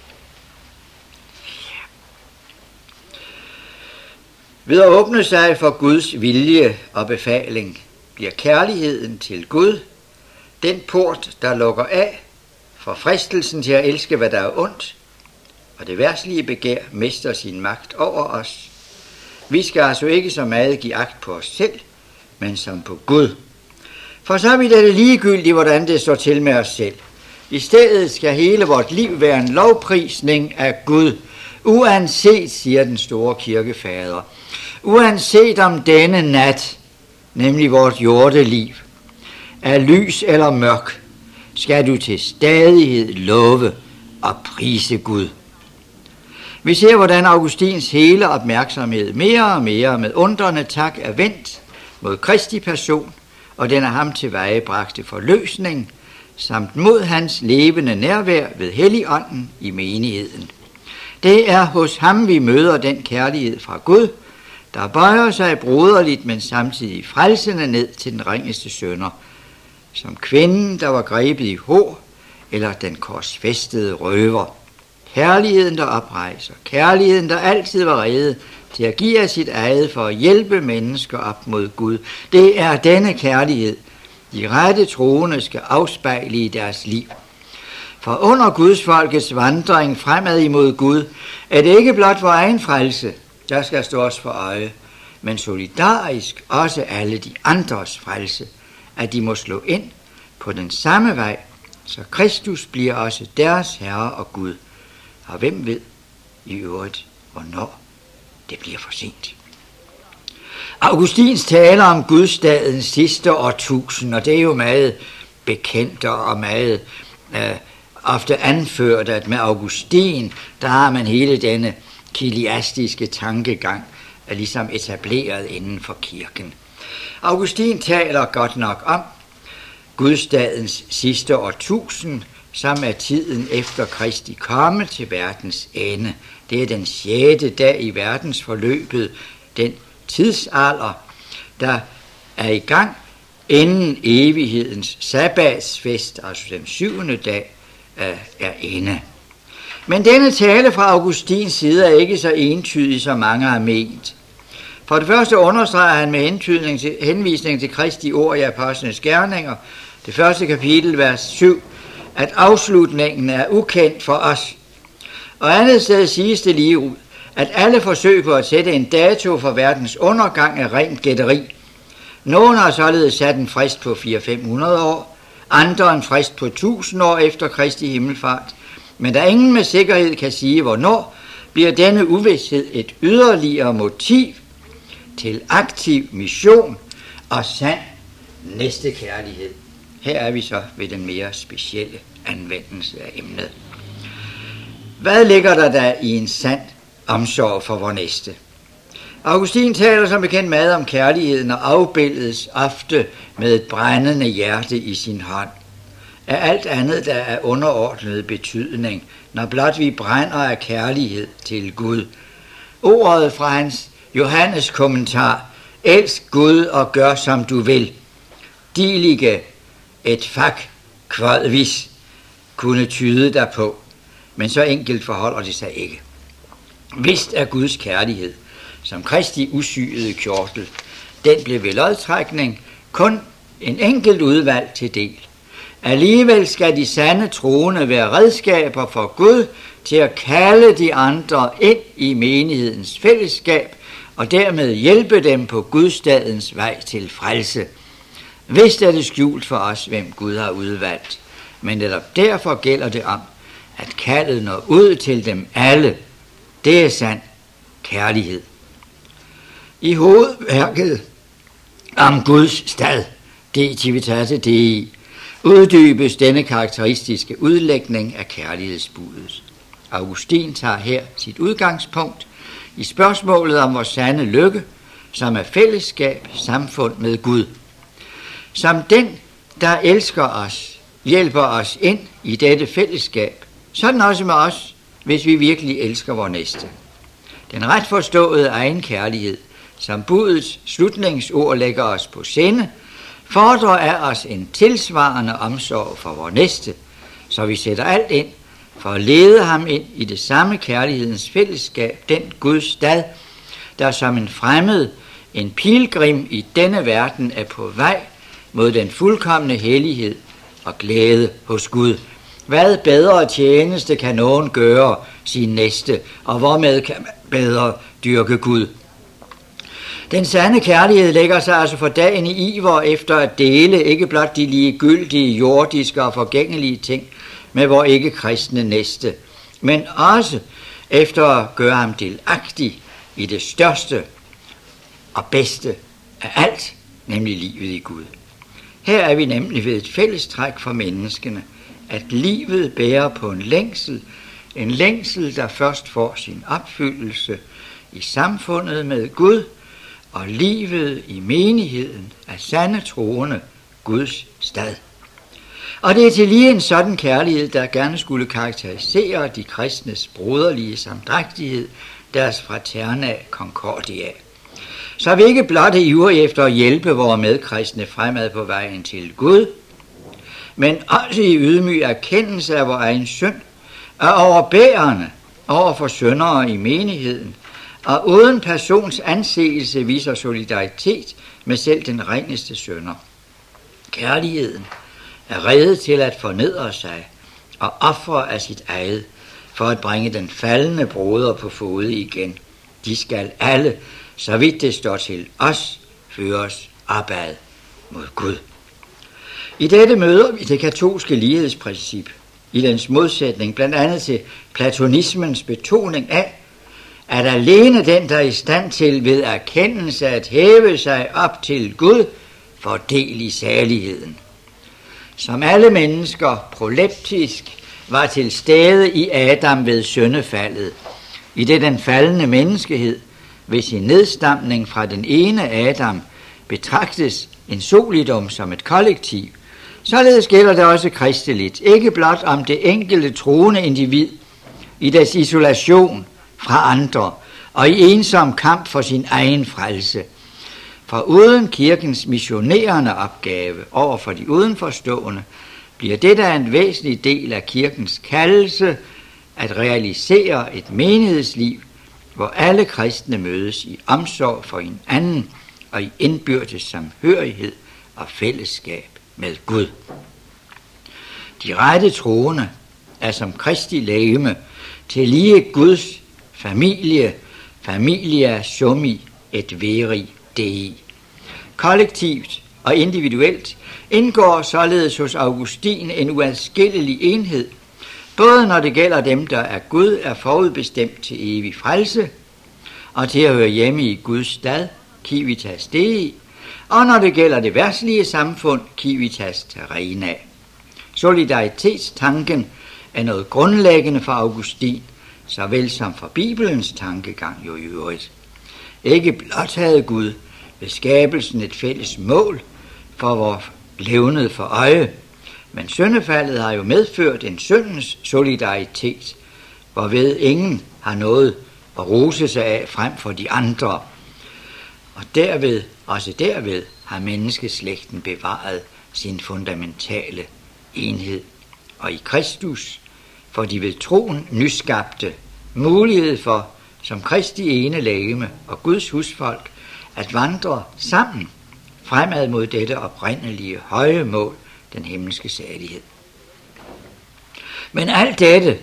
[SPEAKER 1] Ved at åbne sig for Guds vilje og befaling, bliver kærligheden til Gud den port, der lukker af for fristelsen til at elske, hvad der er ondt, og det verdslige begær mister sin magt over os. Vi skal altså ikke så meget give agt på os selv, men som på Gud. For så er det ligegyldigt, hvordan det står til med os selv. I stedet skal hele vort liv være en lovprisning af Gud, uanset, siger den store kirkefader, uanset om denne nat, nemlig vort jordeliv, er lys eller mørk, skal du til stadighed love og prise Gud. Vi ser, hvordan Augustins hele opmærksomhed mere og mere med undrende tak er vendt mod Kristi person og den af ham tilvejebragte forløsning, samt mod hans levende nærvær ved Helligånden i menigheden. Det er hos ham, vi møder den kærlighed fra Gud, der bøjer sig broderligt, men samtidig frelsende ned til den ringeste synder, som kvinden, der var grebet i hår, eller den korsfæstede røver. Kærligheden, der oprejser, kærligheden, der altid var rede til at give af sit eget for at hjælpe mennesker op mod Gud. Det er denne kærlighed, de rette troende skal afspejle i deres liv. For under Guds folkets vandring fremad imod Gud, er det ikke blot vor egen frelse, der skal stå os for øje, men solidarisk også alle de andres frelse, at de må slå ind på den samme vej, så Kristus bliver også deres Herre og Gud. Og hvem ved i øvrigt, hvornår det bliver for sent. Augustins taler om Gudstadens sidste årtusind, og det er jo meget bekendt og meget ofte anført, at med Augustin, der har man hele denne kiliastiske tankegang ligesom etableret inden for kirken. Augustin taler godt nok om Gudstadens sidste årtusind, som er tiden efter Kristi komme til verdens ende. Det er den 6. dag i verdensforløbet, den tidsalder, der er i gang inden evighedens sabbatsfest, altså den 7. dag, er inde. Men denne tale fra Augustins side er ikke så entydig, som mange har ment. For det første understreger han med henvisning til Kristi ord i Apostlenes Gerninger, det første kapitel, vers 7, at afslutningen er ukendt for os. Og andet sted siges det lige ud, at alle forsøg på at sætte en dato for verdens undergang er rent gætteri. Nogle har således sat en frist på 400-500 år, andre en frist på 1000 år efter Kristi himmelfart, men der ingen med sikkerhed kan sige, hvornår, bliver denne uvished et yderligere motiv til aktiv mission og sand næstekærlighed. Her er vi så ved den mere specielle anvendelse af emnet. Hvad ligger der da i en sand omsorg for vor næste? Augustin taler som bekendt meget om kærligheden og afbildes ofte med et brændende hjerte i sin hånd. Af alt andet, der er underordnet betydning, når blot vi brænder af kærlighed til Gud. Ordet fra hans Johannes kommentar, elsk Gud og gør som du vil. Dilige et fak kvadvis kunne tyde derpå, men så enkelt forholder det sig ikke. Vist er Guds kærlighed, som Kristi usyede kjortel, den blev ved lodtrækning kun en enkelt udvalg til del. Alligevel skal de sande troende være redskaber for Gud til at kalde de andre ind i menighedens fællesskab og dermed hjælpe dem på Gudstadens vej til frelse. Vist er det skjult for os, hvem Gud har udvalgt, men netop derfor gælder det om, at kaldet når ud til dem alle. Det er sand kærlighed. I hovedværket om Guds stad, De Civitate Dei, uddybes denne karakteristiske udlægning af kærlighedsbudet. Augustin tager her sit udgangspunkt i spørgsmålet om vores sande lykke, som er fællesskab, samfund med Gud. Som den, der elsker os, hjælper os ind i dette fællesskab, sådan også med os, hvis vi virkelig elsker vor næste. Den ret forståede egen kærlighed, som budets slutningsord lægger os på sinde, fordrer af os en tilsvarende omsorg for vor næste, så vi sætter alt ind for at lede ham ind i det samme kærlighedens fællesskab, den Guds stad, der som en fremmed, en pilgrim i denne verden er på vej mod den fuldkomne hellighed og glæde hos Gud. Hvad bedre tjeneste kan nogen gøre sin næste, og hvormed kan man bedre dyrke Gud? Den sande kærlighed lægger sig altså for dagen i iver efter at dele ikke blot de ligegyldige, jordiske og forgængelige ting med vor ikke kristne næste, men også efter at gøre ham delagtig i det største og bedste af alt, nemlig livet i Gud. Her er vi nemlig ved et fællestræk for menneskene, at livet bærer på en længsel, der først får sin opfyldelse i samfundet med Gud, og livet i menigheden af sande troende Guds stad. Og det er til lige en sådan kærlighed, der gerne skulle karakterisere de kristnes broderlige samdrægtighed, deres fraterna concordia. Så vi ikke blot er ivrige efter at hjælpe vores medkristne fremad på vejen til Gud, men også i ydmyg erkendelse af vores egen synd, og overbærende over for syndere i menigheden, og uden persons anseelse viser solidaritet med selv den ringeste synder. Kærligheden er rede til at fornedre sig og ofre af sit eget, for at bringe den faldende broder på fode igen. De skal alle, så vidt det står til os, føres opad mod Gud. I dette møder vi det katolske lighedsprincip, i dens modsætning blandt andet til platonismens betoning af, at alene den, der er i stand til ved erkendelse at hæve sig op til Gud, får del i saligheden. Som alle mennesker proleptisk var til stede i Adam ved syndefaldet, i det den faldende menneskehed ved sin nedstamning fra den ene Adam betragtes en solidum som et kollektiv, således gælder det også kristeligt, ikke blot om det enkelte troende individ i dets isolation fra andre og i ensom kamp for sin egen frelse, For uden kirkens missionerende opgave over for de udenforstående, bliver det der en væsentlig del af kirkens kaldelse at realisere et menighedsliv, hvor alle kristne mødes i omsorg for hinanden og i indbyrdes samhørighed og fællesskab med Gud. De rette troende er som Kristi legeme til lige Guds familie, familia summi et veri dei. Kollektivt og individuelt indgår således hos Augustin en uadskillelig enhed, både når det gælder dem, der af Gud er forudbestemt til evig frelse, og til at høre hjemme i Guds stad, civitas dei, og når det gælder det verdslige samfund, civitas terrena. Solidaritetstanken er noget grundlæggende for Augustin, såvel som for Bibelens tankegang jo i øvrigt. Ikke blot havde Gud ved skabelsen et fælles mål for vor levned for øje, men syndefaldet har jo medført en syndens solidaritet, hvorved ingen har noget at rose sig af frem for de andre. Og også derved har menneskeslægten bevaret sin fundamentale enhed. Og i Kristus får de ved troen nyskabte mulighed for, som Kristi ene legeme og Guds husfolk, at vandre sammen fremad mod dette oprindelige høje mål, den himmelske salighed. Men alt dette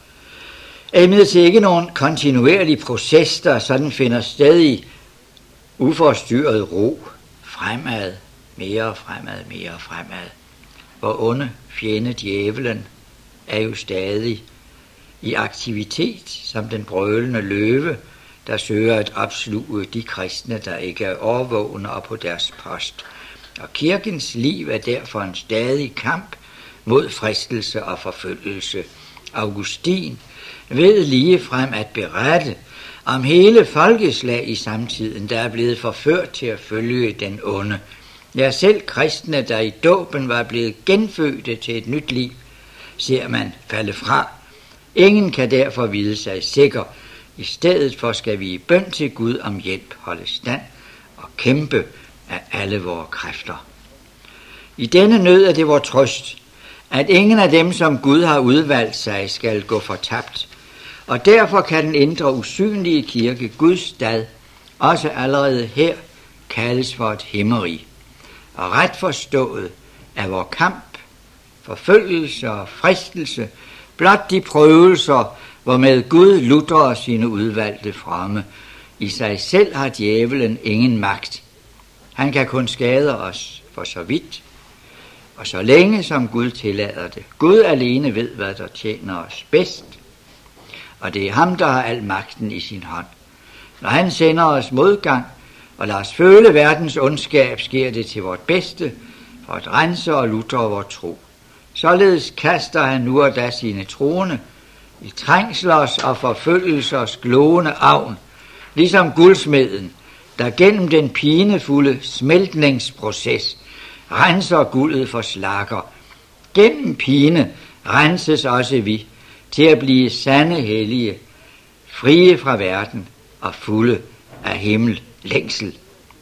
[SPEAKER 1] er imidlertid ikke nogen kontinuerlig proces, der sådan finder sted i uforstyrret ro, fremad, mere fremad, mere fremad. Hvor onde fjende djævelen er jo stadig i aktivitet som den brølende løve, der søger at opsluge de kristne, der ikke er overvågne og på deres post. Og kirkens liv er derfor en stadig kamp mod fristelse og forfølgelse. Augustin ved ligefrem at berette om hele folkeslag i samtiden, der er blevet forført til at følge den onde. Ja, selv kristne, der i dåben var blevet genfødte til et nyt liv, ser man falde fra. Ingen kan derfor vide sig sikker. I stedet for skal vi i bøn til Gud om hjælp holde stand og kæmpe af alle vores kræfter. I denne nød er det vor trøst, at ingen af dem, som Gud har udvalgt sig, skal gå fortabt. Og derfor kan den indre usynlige kirke, Guds stad, også allerede her kaldes for et himmerige. Og ret forstået er vor kamp, forfølgelse og fristelse blot de prøvelser, hvormed Gud lutrer sine udvalgte fromme. I sig selv har djævelen ingen magt. Han kan kun skade os for så vidt, og så længe som Gud tillader det. Gud alene ved, hvad der tjener os bedst, og det er ham, der har al magten i sin hånd. Når han sender os modgang og lader os føle verdens ondskab, sker det til vort bedste, for at rense og lutre vor tro. Således kaster han nu og da sine troende i trængslers og forfølgelsers glående avn, ligesom guldsmeden, der gennem den pinefulde smeltningsproces renser guldet for slakker. Gennem pine renses også vi til at blive sande hellige, frie fra verden og fulde af himmellængsel.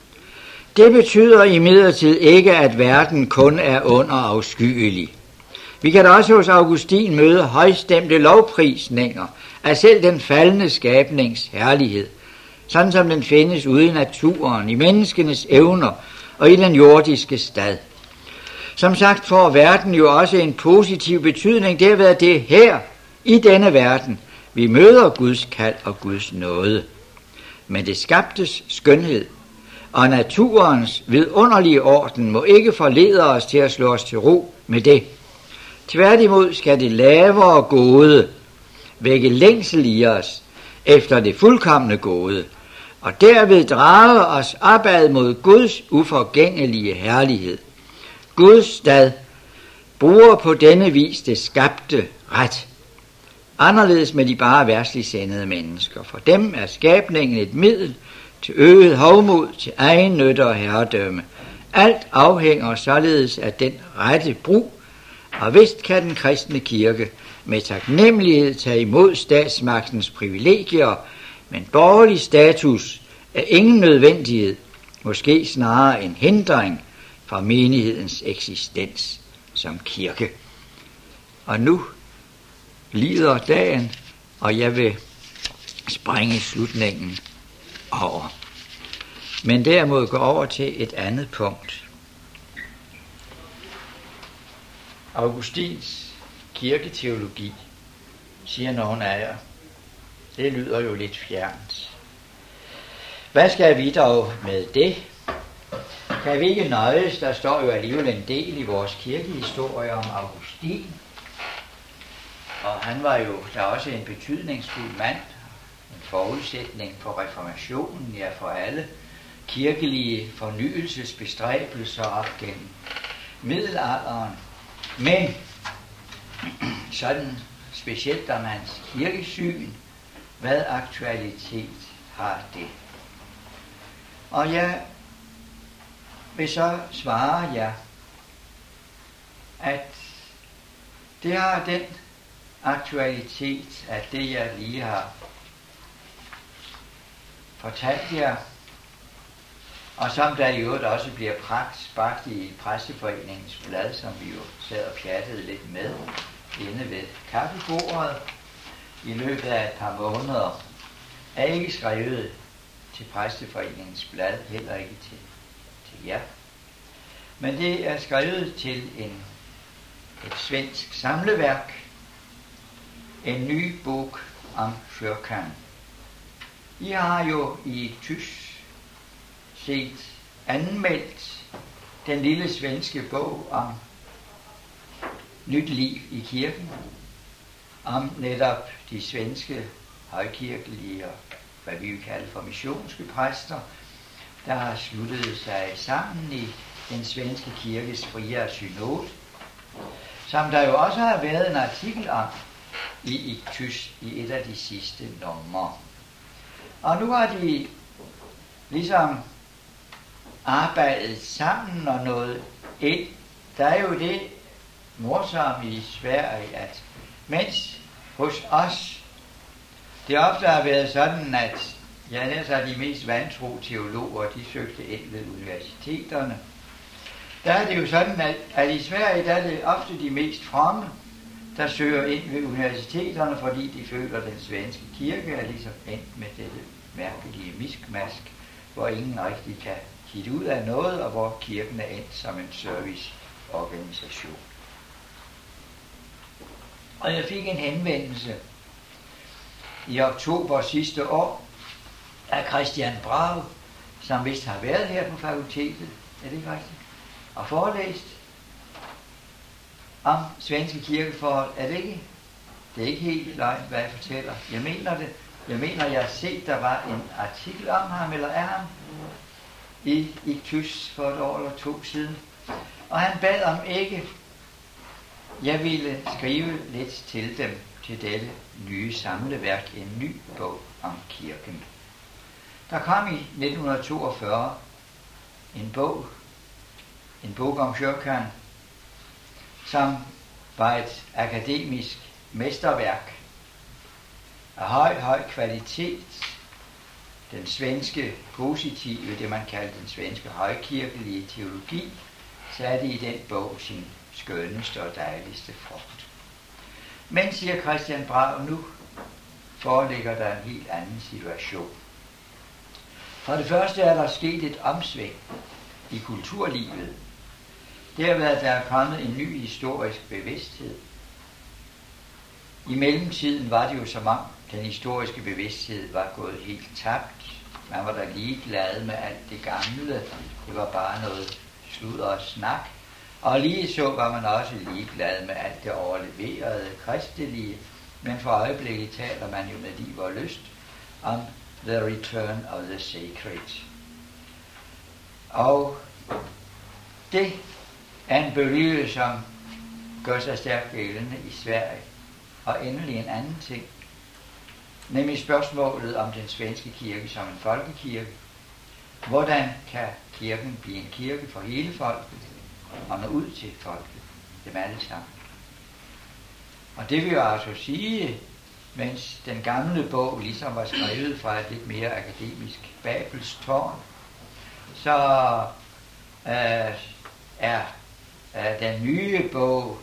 [SPEAKER 1] Det betyder imidlertid ikke, at verden kun er ond og afskyelig. Vi kan da også hos Augustin møde højstemte lovprisninger af selv den faldne skabnings herlighed, sådan som den findes ude i naturen, i menneskenes evner og i den jordiske stad. Som sagt får verden jo også en positiv betydning, derved at det er her, i denne verden, vi møder Guds kald og Guds nåde. Men det skabtes skønhed og naturens vidunderlige orden må ikke forlede os til at slå os til ro med det. Tværtimod skal det lavere gode vække længsel i os efter det fuldkomne gode, og derved drage os opad mod Guds uforgængelige herlighed. Guds stad bruger på denne vis det skabte ret. Anderledes med de bare verdsligt sendede mennesker. For dem er skabningen et middel til øget hovmod, til egen nytte og herredømme. Alt afhænger således af den rette brug, og vist kan den kristne kirke med taknemmelighed tage imod statsmagtens privilegier, men borgerlig status er ingen nødvendighed, Måske snarere en hindring fra menighedens eksistens som kirke. Og nu lider dagen, og jeg vil springe slutningen over. Men derimod gå over til et andet punkt. Augustins kirketeologi, siger nogen af jer. Det lyder jo lidt fjernt. Hvad skal vi dog med det? Kan vi ikke nøjes? Der står jo alligevel en del i vores kirkehistorie om Augustin. Og han var jo der også en betydningsfuld mand, en forudsætning for reformationen, ja for alle kirkelige fornyelsesbestræbelser op gennem middelalderen. Men sådan specielt om hans kirkesyn, hvad aktualitet har det? Og jeg vil så svare jer, at det har den aktualitet, at det jeg lige har fortalt jer, og som der i øvrigt også bliver bragt i Præsteforeningens blad, som vi jo sad og pjattede lidt med inde ved kaffebordet i løbet af et par måneder, er ikke skrevet til Præsteforeningens blad, heller ikke til jer. Men det er skrevet til et svensk samleværk, en ny bog om kyrkan. I har jo i tysk set anmeldt den lille svenske bog om nyt liv i kirken, om netop de svenske højkirkelige og hvad vi vil kalde for missionske præster, der har sluttet sig sammen i den svenske kirkes friere synod, som der jo også har været en artikel om i tysk i et af de sidste numre. Og nu har de ligesom arbejdet sammen og nået ind. Der er jo det morsomme i Sverige, at mens hos os det ofte har været sådan, at de mest vantro teologer, de søgte ind ved universiteterne. Der er det jo sådan, at i Sverige der er det ofte de mest fromme, der søger ind ved universiteterne, fordi de føler, at den svenske kirke er ligesom endt med dette mærkelige miskmask, hvor ingen rigtig kan hitte ud af noget, og hvor kirken er endt som en serviceorganisation. Og jeg fik en henvendelse i oktober sidste år af Christian Brav, som vist har været her på fakultetet, er det ikke rigtigt, og forelæst om svenske kirkeforhold. Er det ikke? Det er ikke helt løgn, hvad jeg fortæller. Jeg mener det. Jeg mener, jeg har set, der var en artikel om ham, eller af ham, i tysk for et år eller to siden. Og han bad om ikke, jeg ville skrive lidt til dem, til dette nye samleværk, en ny bog om kirken. Der kom i 1942 en bog om kyrkan, som var et akademisk mesterværk af høj kvalitet. Den svenske positive, det man kalder den svenske højkirkelige teologi, satte i den bog sin skønneste og dejligste frugt. Men, siger Christian Brav, nu foreligger der en helt anden situation. For det første er der sket et omsving i kulturlivet. Det har været, at der er kommet en ny historisk bevidsthed. I mellemtiden var det jo som om den historiske bevidsthed var gået helt tabt. Man var da ligeglad med alt det gamle. Det var bare noget sludder og snak. Og lige så var man også ligeglad med alt det overleverede kristelige. Men for øjeblikket taler man jo med liv og lyst om the return of the sacred. Og det er en bølge, som gør sig stærkt gældende i Sverige. Og endelig en anden ting, nemlig spørgsmålet om den svenske kirke som en folkekirke. Hvordan kan kirken blive en kirke for hele folket og nå ud til folket, dem alle sammen? Og det vil jo altså sige, mens den gamle bog ligesom var skrevet fra et lidt mere akademisk Babels tårn, så er den nye bog,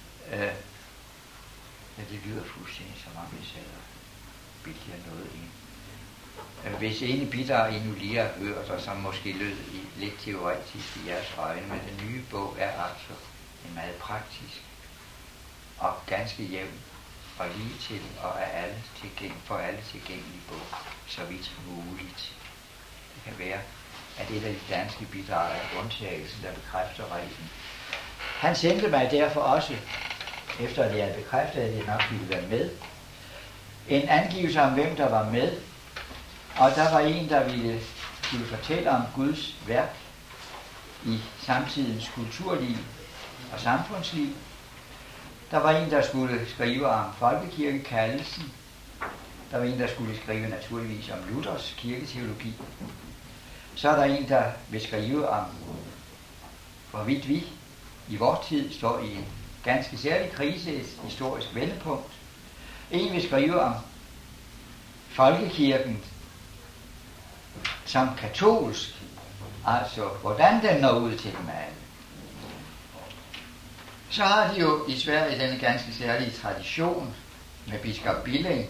[SPEAKER 1] det lyder fuldstændig som om vi sætter bilder noget ind. Hvis ene bidrag I nu lige har hørt, og som måske lød lidt teoretisk i jeres øjne, men den nye bog er altså en meget praktisk og ganske jævn og lige til og er for alle tilgængelig bog, så vidt muligt. Det kan være, at et af de danske bidrag er undtagelsen, der bekræfter reglen. Han sendte mig derfor også, efter at jeg havde bekræftet, at jeg nok ville være med, en angivelse om, hvem der var med, og der var en, der skulle fortælle om Guds værk i samtidens kulturliv og samfundsliv. Der var en, der skulle skrive om folkekirkekaldelsen. Der var en, der skulle skrive naturligvis om Luthers kirketeologi. Så er der en, der vil skrive om, hvorvidt vi i vores tid står i en ganske særlig krise, et historisk vendepunkt. En vil skrive om folkekirken som katolsk, altså hvordan den når ud til dem alle. Så har de jo i Sverige denne ganske særlige tradition med biskop Billing,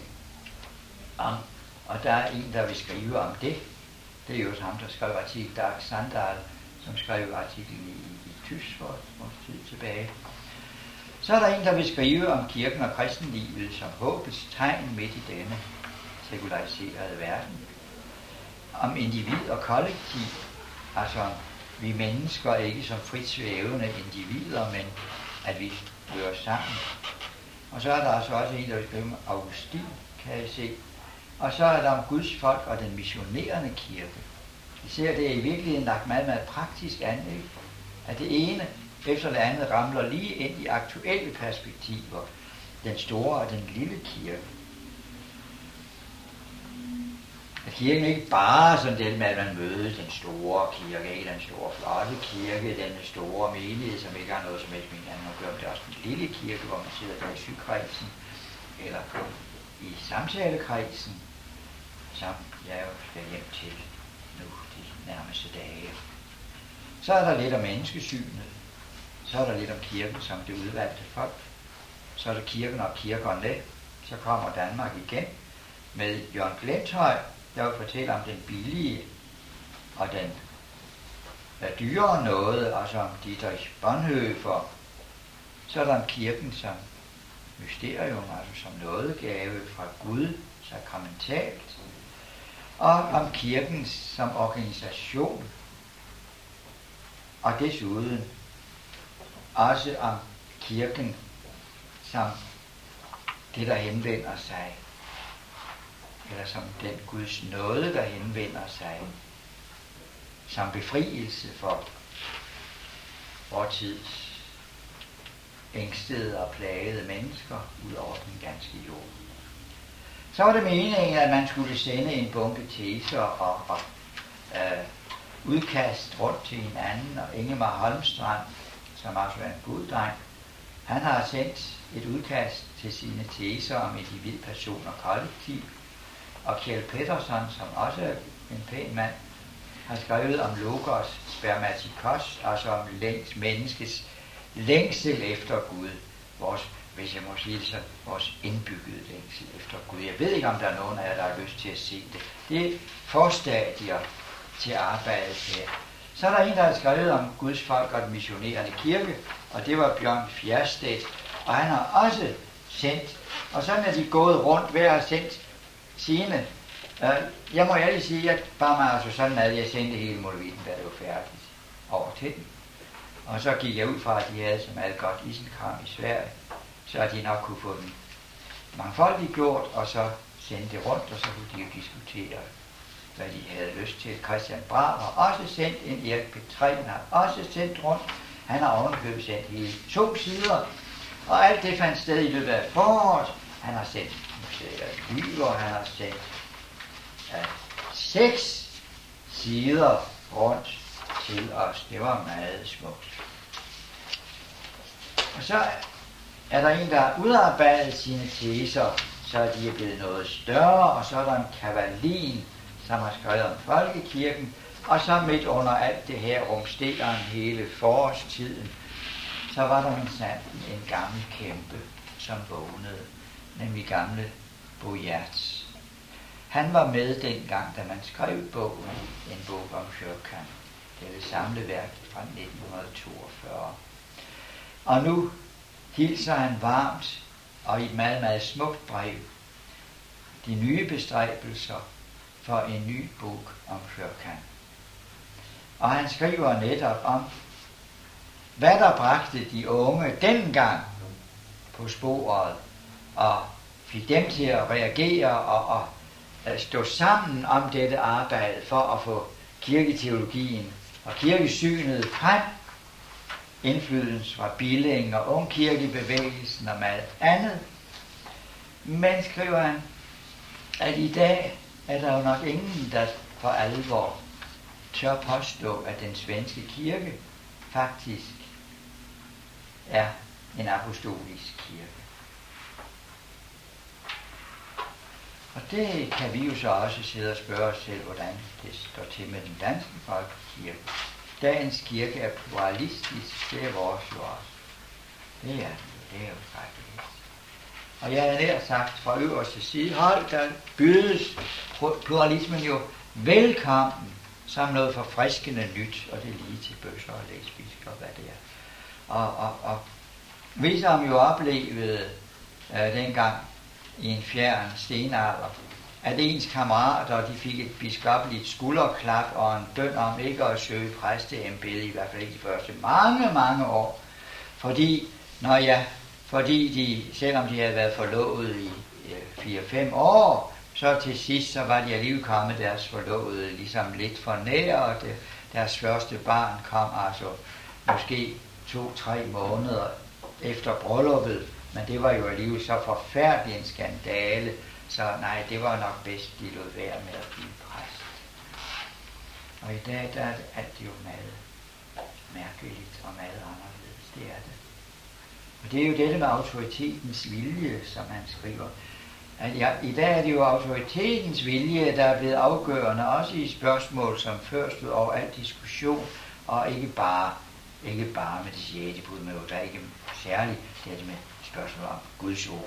[SPEAKER 1] og der er en, der vil skrive om det. Det er jo ham, der skrev artikel, Dag Sandahl, som skrev artiklen i Tysk for et tid tilbage. Så er der en, der vil skrive om kirken og kristenlivet som håbets tegn midt i denne sekulariserede verden. Om individ og kollektiv, altså vi mennesker ikke som frit svævende individer, men at vi hører sammen. Og så er der altså også en, der vil skrive om Augustin, kan jeg se. Og så er der om Guds folk og den missionerende kirke. Vi ser, det er i virkeligheden lagt meget, meget praktisk anlæg, at det ene efter det andet ramler lige ind i aktuelle perspektiver, den store og den lille kirke. At kirken ikke bare sådan det med, at man møder den store kirke, ikke den store flotte kirke, den store menighed, som ikke har noget som helst med hinanden at gøre, det er også den lille kirke, hvor man sidder der i sygekredsen, eller i samtalekredsen, som jeg jo skal hjem til nu de nærmeste dage. Så er der lidt om menneskesynet, så er der lidt om kirken som det udvalgte folk, så er der kirken og kirkerne, så kommer Danmark igen med Jørgen Glenthøj, der vil fortælle om den billige og den dyrere noget, altså om Dietrich Bonhoeffer. Så er der om kirken som mysterium, altså som nådegave fra Gud, sakramentalt, og om kirken som organisation, og desuden også om kirken som det, der henvender sig, eller som den Guds nåde, der henvender sig, som befrielse for vor tids ængstede og plagede mennesker ud over den ganske jord. Så var det meningen, at man skulle sende en bunke teser og udkast rundt til hinanden, og Ingemar Holmstrand, som også er en god dreng, han har sendt et udkast til sine teser om individ, person og kollektiv, og Kjeld Petersen, som også er en pæn mand, har skrevet om logos spermatikos, altså om menneskets længsel efter Gud, hvis jeg må sige det så, vores indbyggede længsel efter Gud. Jeg ved ikke, om der er nogen af jer, der har lyst til at se det. Det er forstadier til arbejdet her. Så er der en, der har skrevet om Guds folk og den missionerende kirke, og det var Bjørn Fjerstedt, og han har også sendt, og sådan er de gået rundt, hver har sendt sine. Jeg må ærligt sige, jeg bare mig altså sådan, at jeg sendte hele Molevitten, da det var færdigt, over til den. Og så gik jeg ud fra, at de havde som alt godt isenkram i Sverige, så de nok kunne få den mangfoldigt gjort, og så sende det rundt, og så kunne de jo diskutere, hvad de havde lyst til. Christian Brav har også sendt en, Erik Petrén har også sendt rundt. Han har ovenkøbet sendt hele 2 sider, og alt det fandt sted i løbet af foråret. Han har sendt Lyver, han har sendt 6 sider rundt til os. Det var meget smukt. Og så er der en, der har udarbejdet sine teser, så er de blevet noget større, og så er der en Kavalin, som har skrevet om folkekirken, Og så midt under alt det her rumsteren hele forårstiden, så var der en gammel kæmpe, som vågnede, nemlig gamle Boyerts. Han var med dengang, da man skrev bogen, en bog om Sherkan. Det er det samleværk fra 1942. Og nu hilser han varmt og i et meget, meget smukt brev de nye bestræbelser for en ny bog om Sherkan. Og han skriver netop om, hvad der bragte de unge dengang på sporet, og fik dem til at reagere og stå sammen om dette arbejde for at få kirketeologien og kirkesynet frem. Indflydelsen fra Billing og ungkirkebevægelsen og meget andet. Men, skriver han, at i dag er der jo nok ingen, der for alvor tør påstå, at den svenske kirke faktisk er en apostolisk kirke. Og det kan vi jo så også sidde og spørge os selv, hvordan det står til med den danske folkekirke. Dagens kirke er pluralistisk, det er vores jo også. Det er jo faktisk. Og jeg har nær sagt fra øverste side, hold, der bydes pluralismen jo velkommen som noget forfriskende nyt, og det er lige til bøsser og lesbiske og hvad det er. Og vi som jo oplevede dengang i en fjern stenalder, at ens kammerater, de fik et biskoppeligt skulderklap og en bøn om ikke at søge præsteembede, i hvert fald ikke de første mange år. Fordi de, selvom de havde været forlovet i 4-5 år, så til sidst, så var de alligevel kommet deres forlovede ligesom lidt for nær, og deres første barn kom altså måske 2-3 måneder efter brylluppet, men det var jo alligevel så forfærdelig en skandale, så nej, det var nok bedst, de lod være med at blive præst. Og i dag, der er alt jo meget mærkeligt og meget anderledes, det er det. Og det er jo dette med autoritetens vilje, som han skriver. At i dag er det jo autoritetens vilje, der er blevet afgørende, også i spørgsmål, som før stod over al diskussion, og ikke bare med det 6. bud, men der er ikke særligt det med spørgsmål om Guds ord.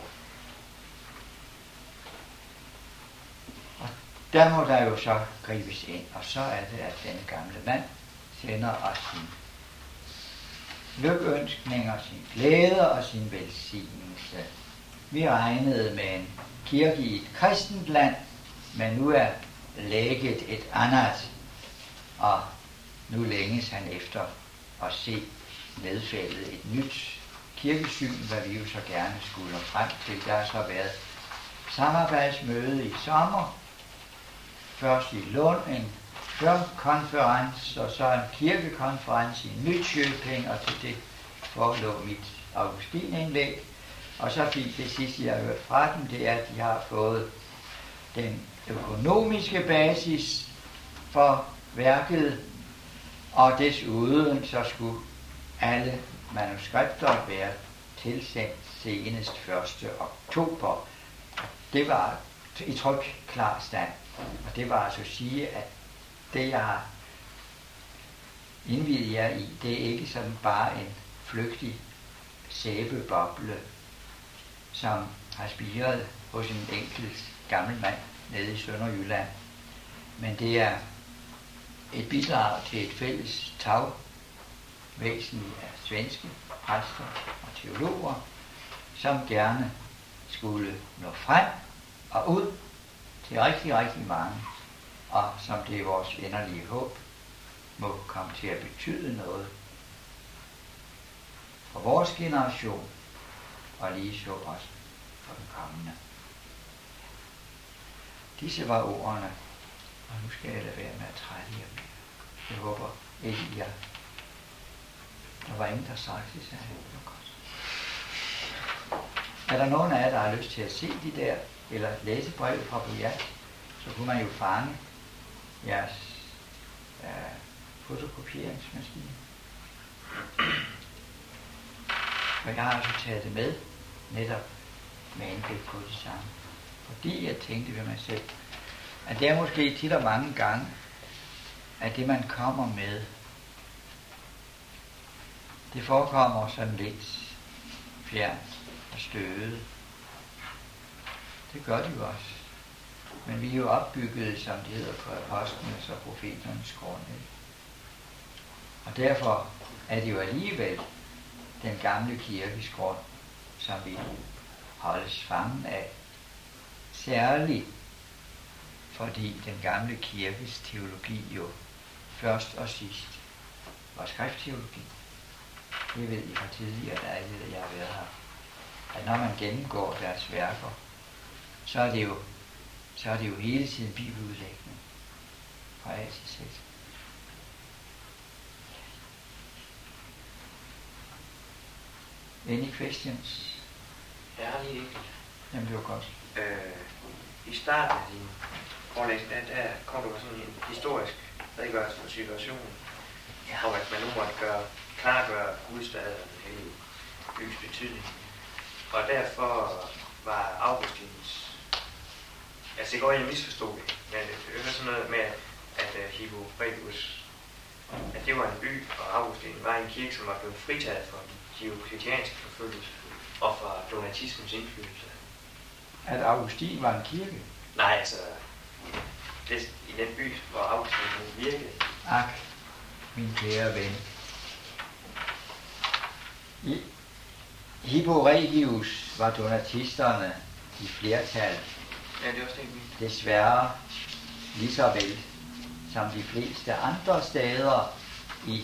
[SPEAKER 1] Og der må der jo så gribes ind, og så er det, at den gamle mand sender os sin lykønskninger, sin glæde og sin velsignelse. Vi regnede med en kirke i et kristent land, men nu er lægget et andet, og nu længes han efter at se nedfældet et nyt kirkesyn, hvad vi jo så gerne skulle frem til. Der har så været samarbejdsmøde i sommer, først i Lund, en konference, og så en kirkekonference i Nykøbing, og til det forelå mit Augustin-indlæg. Og så fik det sidste, jeg har hørt fra dem, det er, at de har fået den økonomiske basis for værket, og desuden så skulle alle manuskripter være tilsendt senest 1. oktober. Det var i tryk klar stand, og det var altså at sige, at det jeg har indviet jer i, det er ikke sådan bare en flygtig sæbeboble, som har spiret hos en enkelt gammel mand nede i Sønderjylland. Men det er et bidrag til et fælles tagvæsen af svenske præster og teologer, som gerne skulle nå frem og ud til rigtig, rigtig mange, og som det er vores inderlige håb, må komme til at betyde noget for vores generation, og lige så også for den kommende. Disse var ordene, og nu skal jeg lade være med at trætte jer mere. Jeg håber ikke, der var ingen, der straks sagde, det var godt. Er der nogen af jer, der har lyst til at se de der, eller læse brevet fra Boyert, så kunne man jo fange jeres fotokopieringsmaskine. Og jeg har altså taget det med, netop med henblik på det samme. Fordi jeg tænkte ved mig selv, at det er måske tit og mange gange at det man kommer med, det forekommer sådan lidt fjernt og støvet. Det gør det jo også. Men vi er jo opbygget, som det hedder, på apostlenes og profeternes grundlag. Og derfor er det jo alligevel den gamle kirkes grund, som vi holdes fangen af. Særligt fordi den gamle kirkes teologi jo først og sidst var skriftteologi. Det ved I fra tidligere lejligheder, jeg har været her. At når man gennemgår deres værker, så er det jo hele tiden bibeludlægning fra A til Z. Any questions?
[SPEAKER 3] Jeg har lige enkelt.
[SPEAKER 1] Jamen, det var godt.
[SPEAKER 3] I starten af din forelæsning, der kom du med sådan en historisk redegørelse for situationen, om at man nu måtte klargøre Guds stad og den hellige bys betydning. Og derfor var Augustins, altså det går jeg misforstod det, men det var sådan noget med, at Hipporegus, at det var en by, og Augustin var en kirke, som var blevet fritaget for den diocletianske forfølgelse og fra donatismens indflydelse.
[SPEAKER 1] At Augustin var en kirke?
[SPEAKER 3] Nej, altså i den by, hvor Augustin virkede.
[SPEAKER 1] Ak, min kære ven. Hipporegius var donatisterne i flertal.
[SPEAKER 3] Ja, det er også det,
[SPEAKER 1] desværre lige så vel som de fleste andre steder i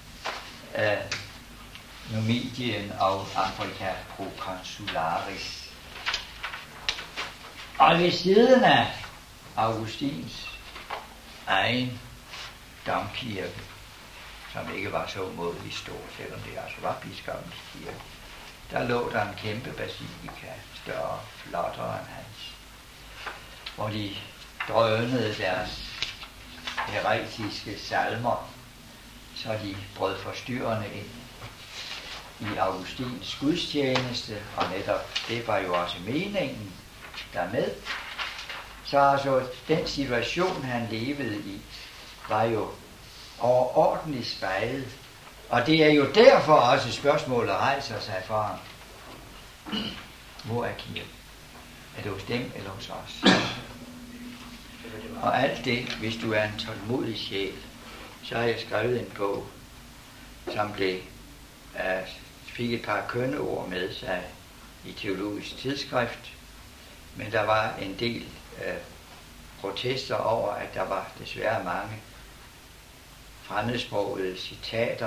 [SPEAKER 1] Numidien og Africa Proconsularis. Og ved siden af Augustins egen domkirke, som ikke var så umådelig stor, selvom det altså var biskoppens kirke, der lå der en kæmpe basilika, større, flottere end hans, hvor de drønede deres heretiske salmer, så de brød forstyrrende ind i Augustins gudstjeneste, og netop det var jo også meningen dermed. Så altså den situation, han levede i, var jo overordentligt spejlet. Og det er jo derfor også spørgsmålet rejser sig for ham. Hvor er kirken? Er det hos dem eller hos os? Og alt det, hvis du er en tålmodig sjæl, så har jeg skrevet en bog, som fik et par kønne ord med sig i Teologisk Tidsskrift, men der var en del protester over, at der var desværre mange fremmedsprogede citater.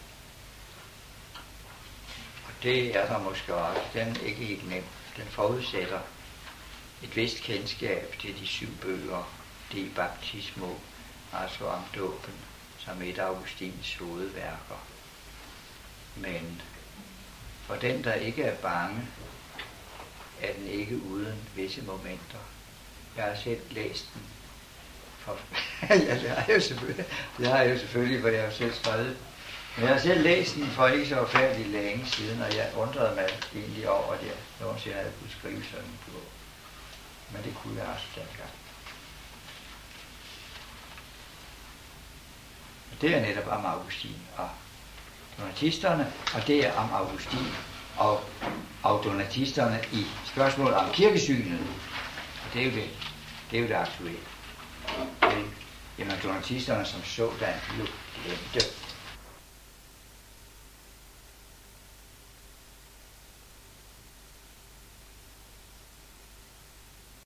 [SPEAKER 1] Og det er der måske også. Den er ikke helt nem. Den forudsætter et vist kendskab til de 7 bøger, De Baptismo, altså om dåben, som et af Augustins hovedværker. Men for den, der ikke er bange, er den ikke uden visse momenter. Jeg har selv læst den. Ja, det har jeg jo selvfølgelig, for jeg har selv skrevet. Men jeg har selv læst den for ikke så forfærdeligt længe siden, og jeg undrede mig egentlig over, at jeg nogensinde havde kunnet skrive sådan en bog. Men det kunne jeg også dengang. Det er netop om Augustin og donatisterne, og det er om Augustin og donatisterne i spørgsmålet om kirkesynet. Og det er jo det aktuelle. Jamen donatisterne som sådan, de jo glemte